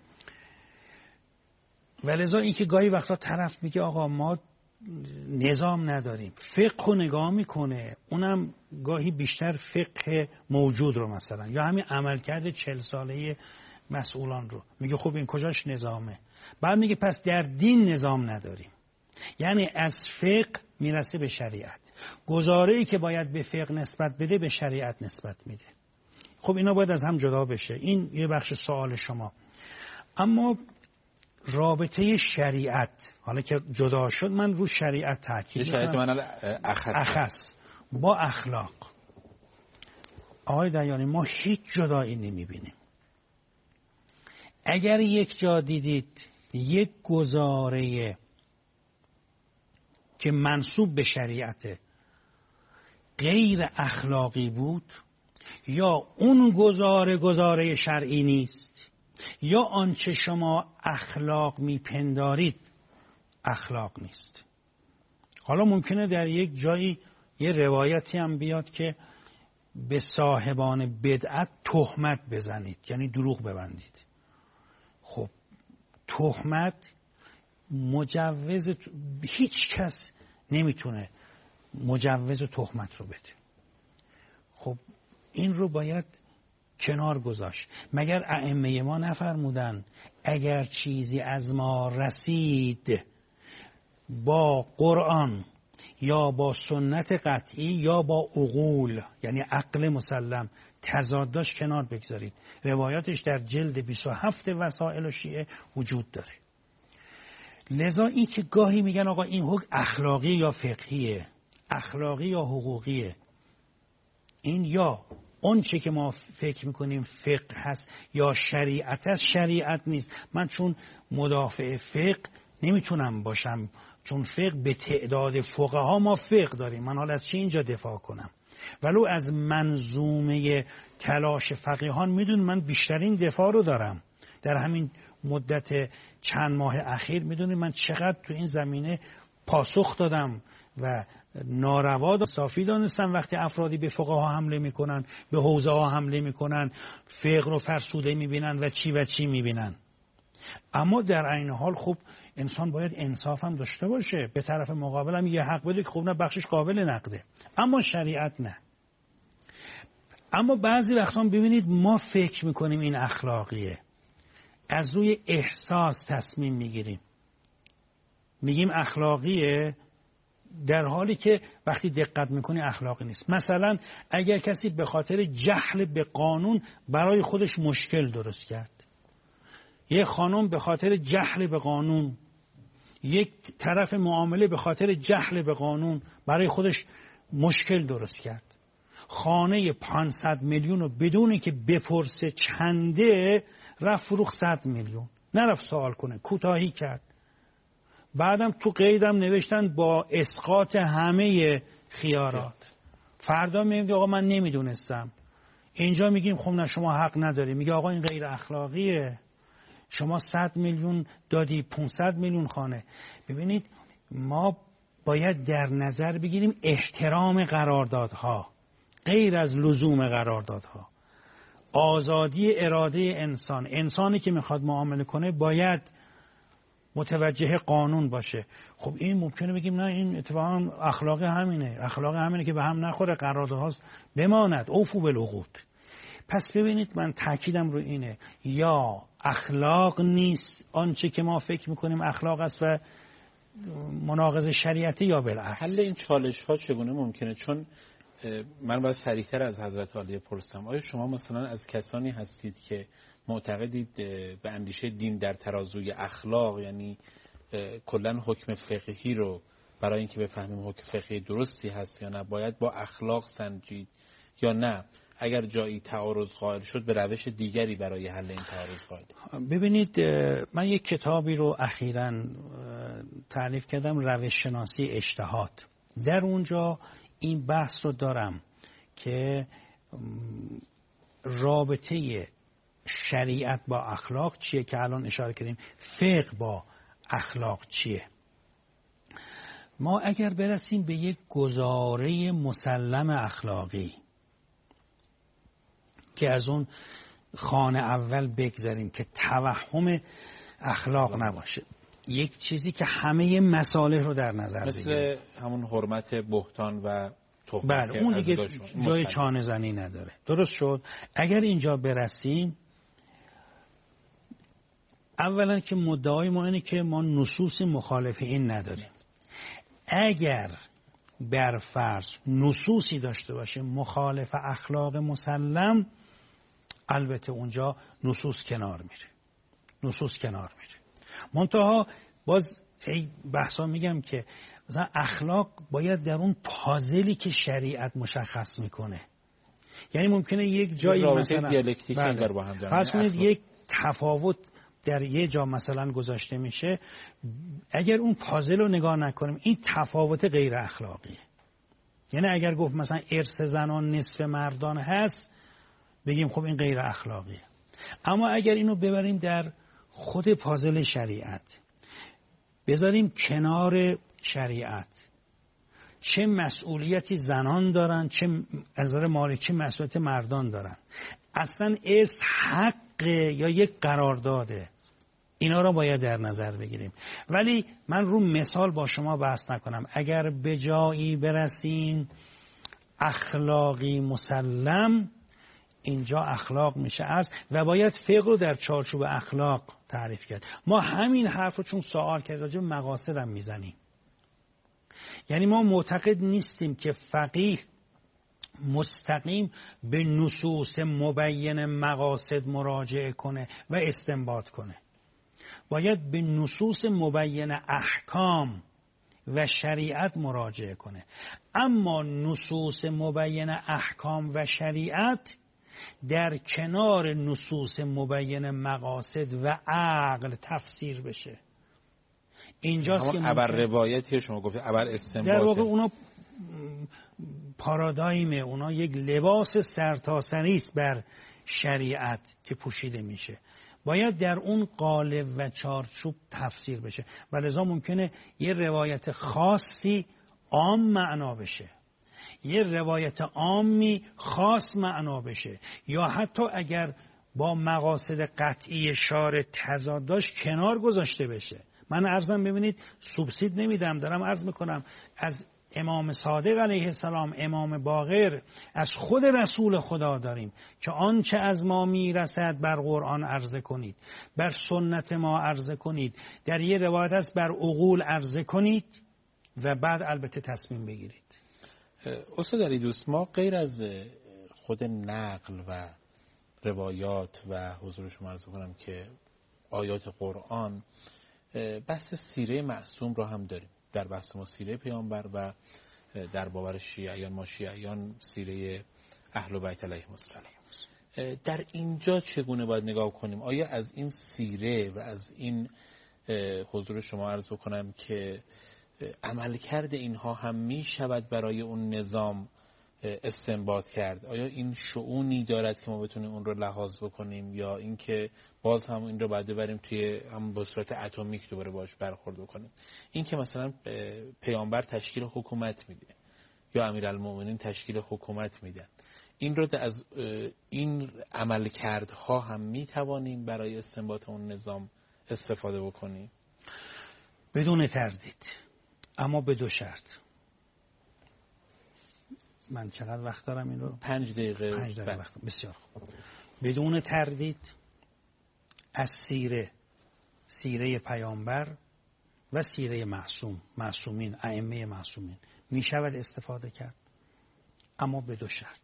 ولذا این که گاهی وقتا طرف میگه آقا ما نظام نداریم، فقه رو نگاه میکنه، اونم گاهی بیشتر فقه موجود رو مثلا یا همین عملکرد 40 ساله مسئولان رو میگه خب این کجاش نظامه، بعد میگه پس در دین نظام نداریم. یعنی از فقه میرسه به شریعت، گزاره‌ای که باید به فقه نسبت بده به شریعت نسبت میده. خب اینا باید از هم جدا بشه. این یه بخش سوال شما. اما رابطه شریعت، حالا که جدا شد من رو شریعت تاکید میکنم. شریعت من اخص با اخلاق. آقای دیانی ما هیچ جدایی نمیبینیم. اگر یک جا دیدید یک گزاره که منسوب به شریعت غیر اخلاقی بود، یا اون گزاره شرعی نیست، یا آنچه شما اخلاق میپندارید اخلاق نیست. حالا ممکنه در یک جایی یه روایتی هم بیاد که به صاحبان بدعت تهمت بزنید، یعنی دروغ ببندید. خب تهمت مجوز، هیچ کس نمیتونه مجوز تهمت رو بده. خب این رو باید کنار گذاشت. مگر ائمه ما نفرمودن اگر چیزی از ما رسید با قرآن یا با سنت قطعی یا با عقول، یعنی عقل مسلم، تضاد داشت کنار بگذارید. روایاتش در جلد 27 وسائل و شیعه وجود داره. لذا این که گاهی میگن آقا این حکم اخلاقی یا فقهیه، اخلاقی یا حقوقیه، این یا اون چه که ما فکر میکنیم فقه هست یا شریعت هست، شریعت نیست. من چون مدافع فقه نمیتونم باشم، چون فقه به تعداد فقها ما فقه داریم، من حالا از چی اینجا دفاع کنم؟ ولو از منظومه تلاش فقیهان میدون من بیشترین دفاع رو دارم. در همین مدت چند ماه اخیر میدونید من چقدر تو این زمینه پاسخ دادم و ناروا صافی دانستم وقتی افرادی به فقها حمله میکنن، به حوزه ها حمله میکنن، فقه رو فرسوده میبینن و چی میبینن. اما در عین حال خب انسان باید انصاف هم داشته باشه، به طرف مقابل هم یه حق بده که خب نه بخشش قابل نقده، اما شریعت نه. اما بعضی وقتا ببینید ما فکر میکنیم این اخلاقیه، از روی احساس تصمیم میگیریم، میگیم اخلاقیه، در حالی که وقتی دقت میکنی اخلاقی نیست. مثلا اگر کسی به خاطر جهل به قانون برای خودش مشکل درست کرد، یک خانم به خاطر جهل به قانون، یک طرف معامله به خاطر جهل به قانون برای خودش مشکل درست کرد، خانه 500 میلیون رو بدون که بپرسه چنده رفت فروخت 100 میلیون، نرفت سوال کنه، کوتاهی کرد. بعدم تو قیدم نوشتن با اسقاط همه خیارات. فردا میگه آقا من نمیدونستم. اینجا میگیم خب نه شما حق نداری، میگه آقا این غیر اخلاقیه، شما 100 میلیون دادی 500 میلیون خانه. ببینید ما باید در نظر بگیریم احترام قراردادها غیر از لزوم قراردادها، آزادی اراده انسان. انسانی که میخواد معامله کنه باید متوجه قانون باشه. خب این ممکنه بگیم نه این اتفاقا اخلاق همینه که به هم نخوره، قراردادها بماند، اوفوا بالعقود. پس ببینید من تاکیدم رو اینه، یا اخلاق نیست آنچه که ما فکر میکنیم اخلاق است و مناقض شریعتی، یا بالعکس. حل این چالش ها چگونه ممکنه؟ چون من باید سریعتر از حضرت عالیه پرسم، آیا شما مثلا از کسانی هستید که معتقدید به اندیشه دین در ترازوی اخلاق، یعنی کلا حکم فقهی رو برای اینکه بفهمیم حکم فقهی درستی هست یا نه باید با اخلاق سنجید، یا نه اگر جایی تعارض قائل شد به روش دیگری برای حل این تعارض قائل؟ ببینید من یک کتابی رو اخیراً تعریف کردم، روش شناسی اجتهاد. در اونجا این بحث رو دارم که رابطه شریعت با اخلاق چیه، که الان اشاره کردیم فقه با اخلاق چیه. ما اگر برسیم به یک گزاره مسلم اخلاقی که از اون خانه اول بگذاریم که توهم اخلاق نباشه، یک چیزی که همه مصالح رو در نظر بگیره، مثل همون حرمت بهتان و تهمت. بله اون دیگه جای چانه زنی نداره. درست شد. اگر اینجا برسیم، اولا که مدعای ما اینه که ما نصوص مخالف این نداریم. اگر بر فرض نصوصی داشته باشه مخالف اخلاق مسلم، البته اونجا نصوص کنار میره. منتها باز بحثا میگم که مثلا اخلاق باید در اون پازلی که شریعت مشخص میکنه، یعنی ممکنه یک جایی مثلا دیالکتیک انگار با هم فرض کنید یک تفاوت در یه جا مثلا گذاشته میشه، اگر اون پازل رو نگاه نکنیم این تفاوت غیر اخلاقیه. یعنی اگر گفت مثلا ارث زنان نصف مردان هست، بگیم خب این غیر اخلاقیه. اما اگر اینو ببریم در خود پازل شریعت، بذاریم کنار شریعت چه مسئولیتی زنان دارن، چه از نظر مالکی مسئولیت مردان دارن، اصلا ارث حق یا یک قرارداده، اینا را باید در نظر بگیریم. ولی من رو مثال با شما بحث نکنم. اگر به جایی برسیم اخلاقی مسلم، اینجا اخلاق میشه از و باید فقه رو در چارچوب اخلاق تعریف کرد. ما همین حرف رو چون سوال کرد راجع به مقاصد هم میزنیم. یعنی ما معتقد نیستیم که فقیه مستقیم به نصوص مبین مقاصد مراجعه کنه و استنباط کنه. باید به نصوص مبین احکام و شریعت مراجعه کنه. اما نصوص مبین احکام و شریعت در کنار نصوص مبین مقاصد و عقل تفسیر بشه. اینجاست که ابر روایتی شما گفتید ابر استنباط، در واقع اونا پارادایم، اونا یک لباس سرتاسری است بر شریعت که پوشیده میشه. باید در اون قالب و چارچوب تفسیر بشه و لذا ممکنه یه روایت خاصی عام معنا بشه، یه روایت عامی خاص معنا بشه، یا حتی اگر با مقاصد قطعی شارع تضاد داشت کنار گذاشته بشه. من عرضم ببینید سوبسید نمیدم، دارم عرض میکنم از امام صادق علیه السلام، امام باقر، از خود رسول خدا داریم که آنچه از ما میرسد بر قرآن عرضه کنید، بر سنت ما عرضه کنید، در یه روایت است بر عقول عرضه کنید و بعد البته تصمیم بگیرید. استاد علی دوست، ما غیر از خود نقل و روایات و حضور شما عرض کنم که آیات قرآن، بحث سیره معصوم را هم داریم. در بحث ما سیره پیامبر و در باور شیعیان، ما شیعیان سیره اهل بیت علیهم السلام. در اینجا چگونه باید نگاه کنیم؟ آیا از این سیره و از این حضور شما عرض بکنم که عملکرد اینها هم می شود برای اون نظام استنباط کرد؟ آیا این شؤونی دارد که ما بتونیم اون رو لحاظ بکنیم، یا اینکه باز هم این رو بعد ببریم توی هم به صورت اتمیک دوباره باش برخورد بکنیم؟ این که مثلا پیامبر تشکیل حکومت میده یا امیرالمومنین تشکیل حکومت میدن، این رو از این عملکردها هم میتوانیم برای استنباط اون نظام استفاده بکنیم؟ بدون تردید، اما به دو شرط. من چقدر وقت دارم این رو؟ 5 دقیقه. 5 دقیقه وقت. بسیار خوب. بدون تردید از سیره پیامبر و سیره معصومین، ائمه معصومین می شود استفاده کرد، اما به دو شرط.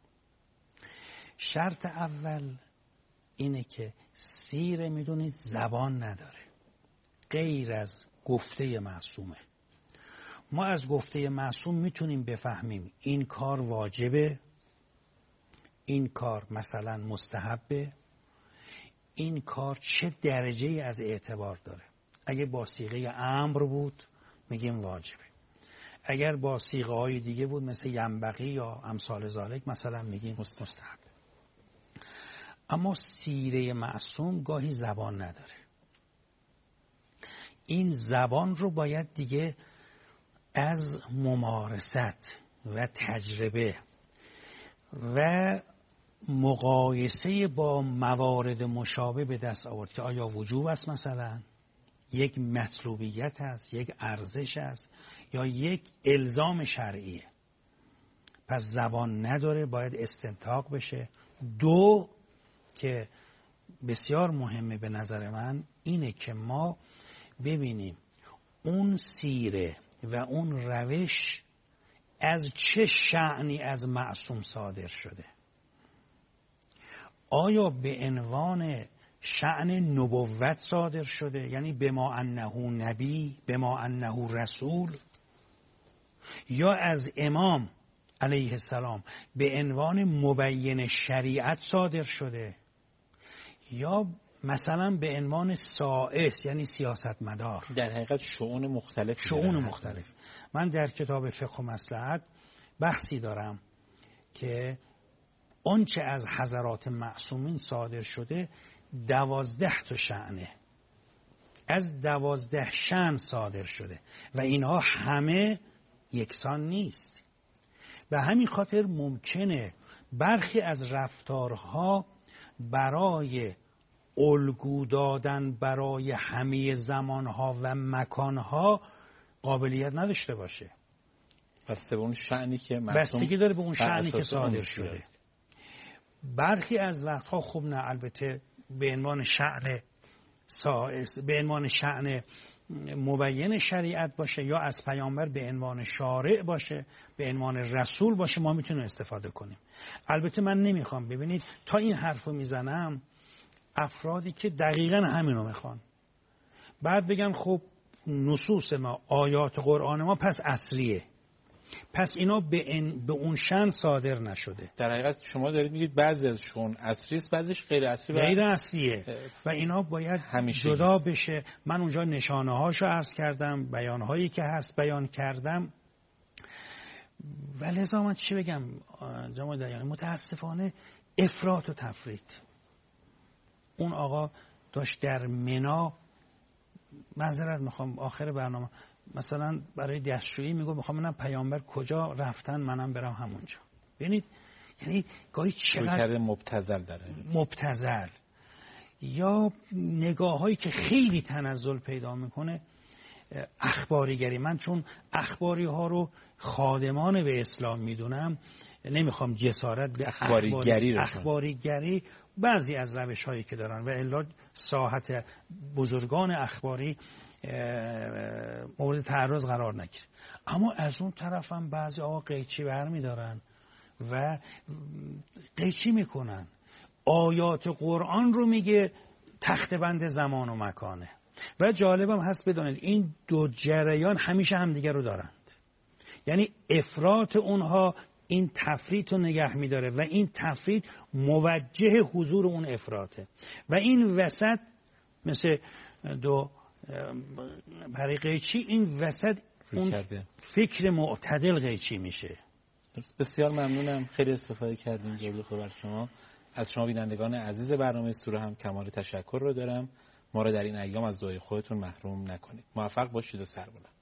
شرط اول اینه که سیره میدونید زبان نداره، غیر از گفته معصومه. ما از گفته معصوم میتونیم بفهمیم این کار واجبه، این کار مثلا مستحبه، این کار چه درجه از اعتبار داره. اگه با صیغه امر بود میگیم واجبه، اگر با صیغه های دیگه بود مثل ینبغی یا امثال ذالک مثلا میگیم مستحب. اما سیره معصوم گاهی زبان نداره. این زبان رو باید دیگه از ممارست و تجربه و مقایسه با موارد مشابه به دست آورد که آیا وجوب است، مثلا یک مطلوبیت است، یک ارزش است، یا یک الزام شرعیه. پس زبان نداره، باید استنتاق بشه. دو که بسیار مهمه به نظر من اینه که ما ببینیم اون سیره و اون روش از چه شأنی از معصوم صادر شده. آیا به عنوان شأن نبوت صادر شده، یعنی بما انه نبی، بما انه رسول، یا از امام علیه السلام به عنوان مبین شریعت صادر شده، یا مثلا به عنوان سائس یعنی سیاستمدار؟ در حقیقت شؤون مختلف. من در کتاب فقه و مصلحت بحثی دارم که آنچه از حضرات معصومین صادر شده 12 تا شأنه، از 12 شأن صادر شده و اینها همه یکسان نیست. و همین خاطر ممکنه برخی از رفتارها برای الگو دادن برای همه زمانها و مکانها قابلیت نداشته باشه. بسته به اون شأنی که بستگی داره به اون شأنی که صادر شده. برخی از وقتها خب نه، البته به عنوان شأن سائس، به عنوان شأن مبین شریعت باشه، یا از پیامبر به عنوان شارع باشه، به عنوان رسول باشه، ما میتونیم استفاده کنیم. البته من نمیخوام، ببینید تا این حرفو میزنم افرادی که دقیقاً همینو میخوان بعد بگن خب نصوص ما، آیات قرآن ما پس اصلیه، پس اینا به اون شأن صادر نشده. در حقیقت شما دارید میگید بعضی ازشون اصلی است، بعضیش غیر اصلی، غیر اصلیه و اینا باید جدا بشه. من اونجا نشانه هاشو عرض کردم، بیان هایی که هست بیان کردم. و لذا من چی بگم جناب دیانی، متاسفانه افراط و تفریط. اون آقا داشت در منا، معذرت میخوام آخر برنامه، مثلا برای دستشویی میگه میخوام ببینم پیامبر کجا رفتن منم برم همونجا. ببینید یعنی گاهی چقدر مبتذل یا نگاه هایی که خیلی تنزل پیدا میکنه. اخباریگری، من چون اخباری ها رو خادمان به اسلام میدونم، نمیخوام جسارت به اخباریگری بعضی از روش هایی که دارن و الا ساحت بزرگان اخباری مورد تعرض قرار نگیره. اما از اون طرف هم بعضی آقا قیچی برمیدارن و قیچی میکنن. آیات قرآن رو میگه تخته بند زمان و مکانه. و جالبم هست بدونید این دو جریان همیشه همدیگه رو دارند. یعنی افراط اونها این تفریط رو نگه میداره و این تفریط موجه حضور اون افراطه و این وسط مثل دو برای قیچی، این وسط اون فکر معتدل قیچی میشه. بسیار ممنونم، خیلی استفاده کردیم جلوی خبر شما. از شما بینندگان عزیز برنامه سوره هم کمال تشکر رو دارم. ما را در این ایام از دعای خودتون محروم نکنید. موفق باشید و سربلند.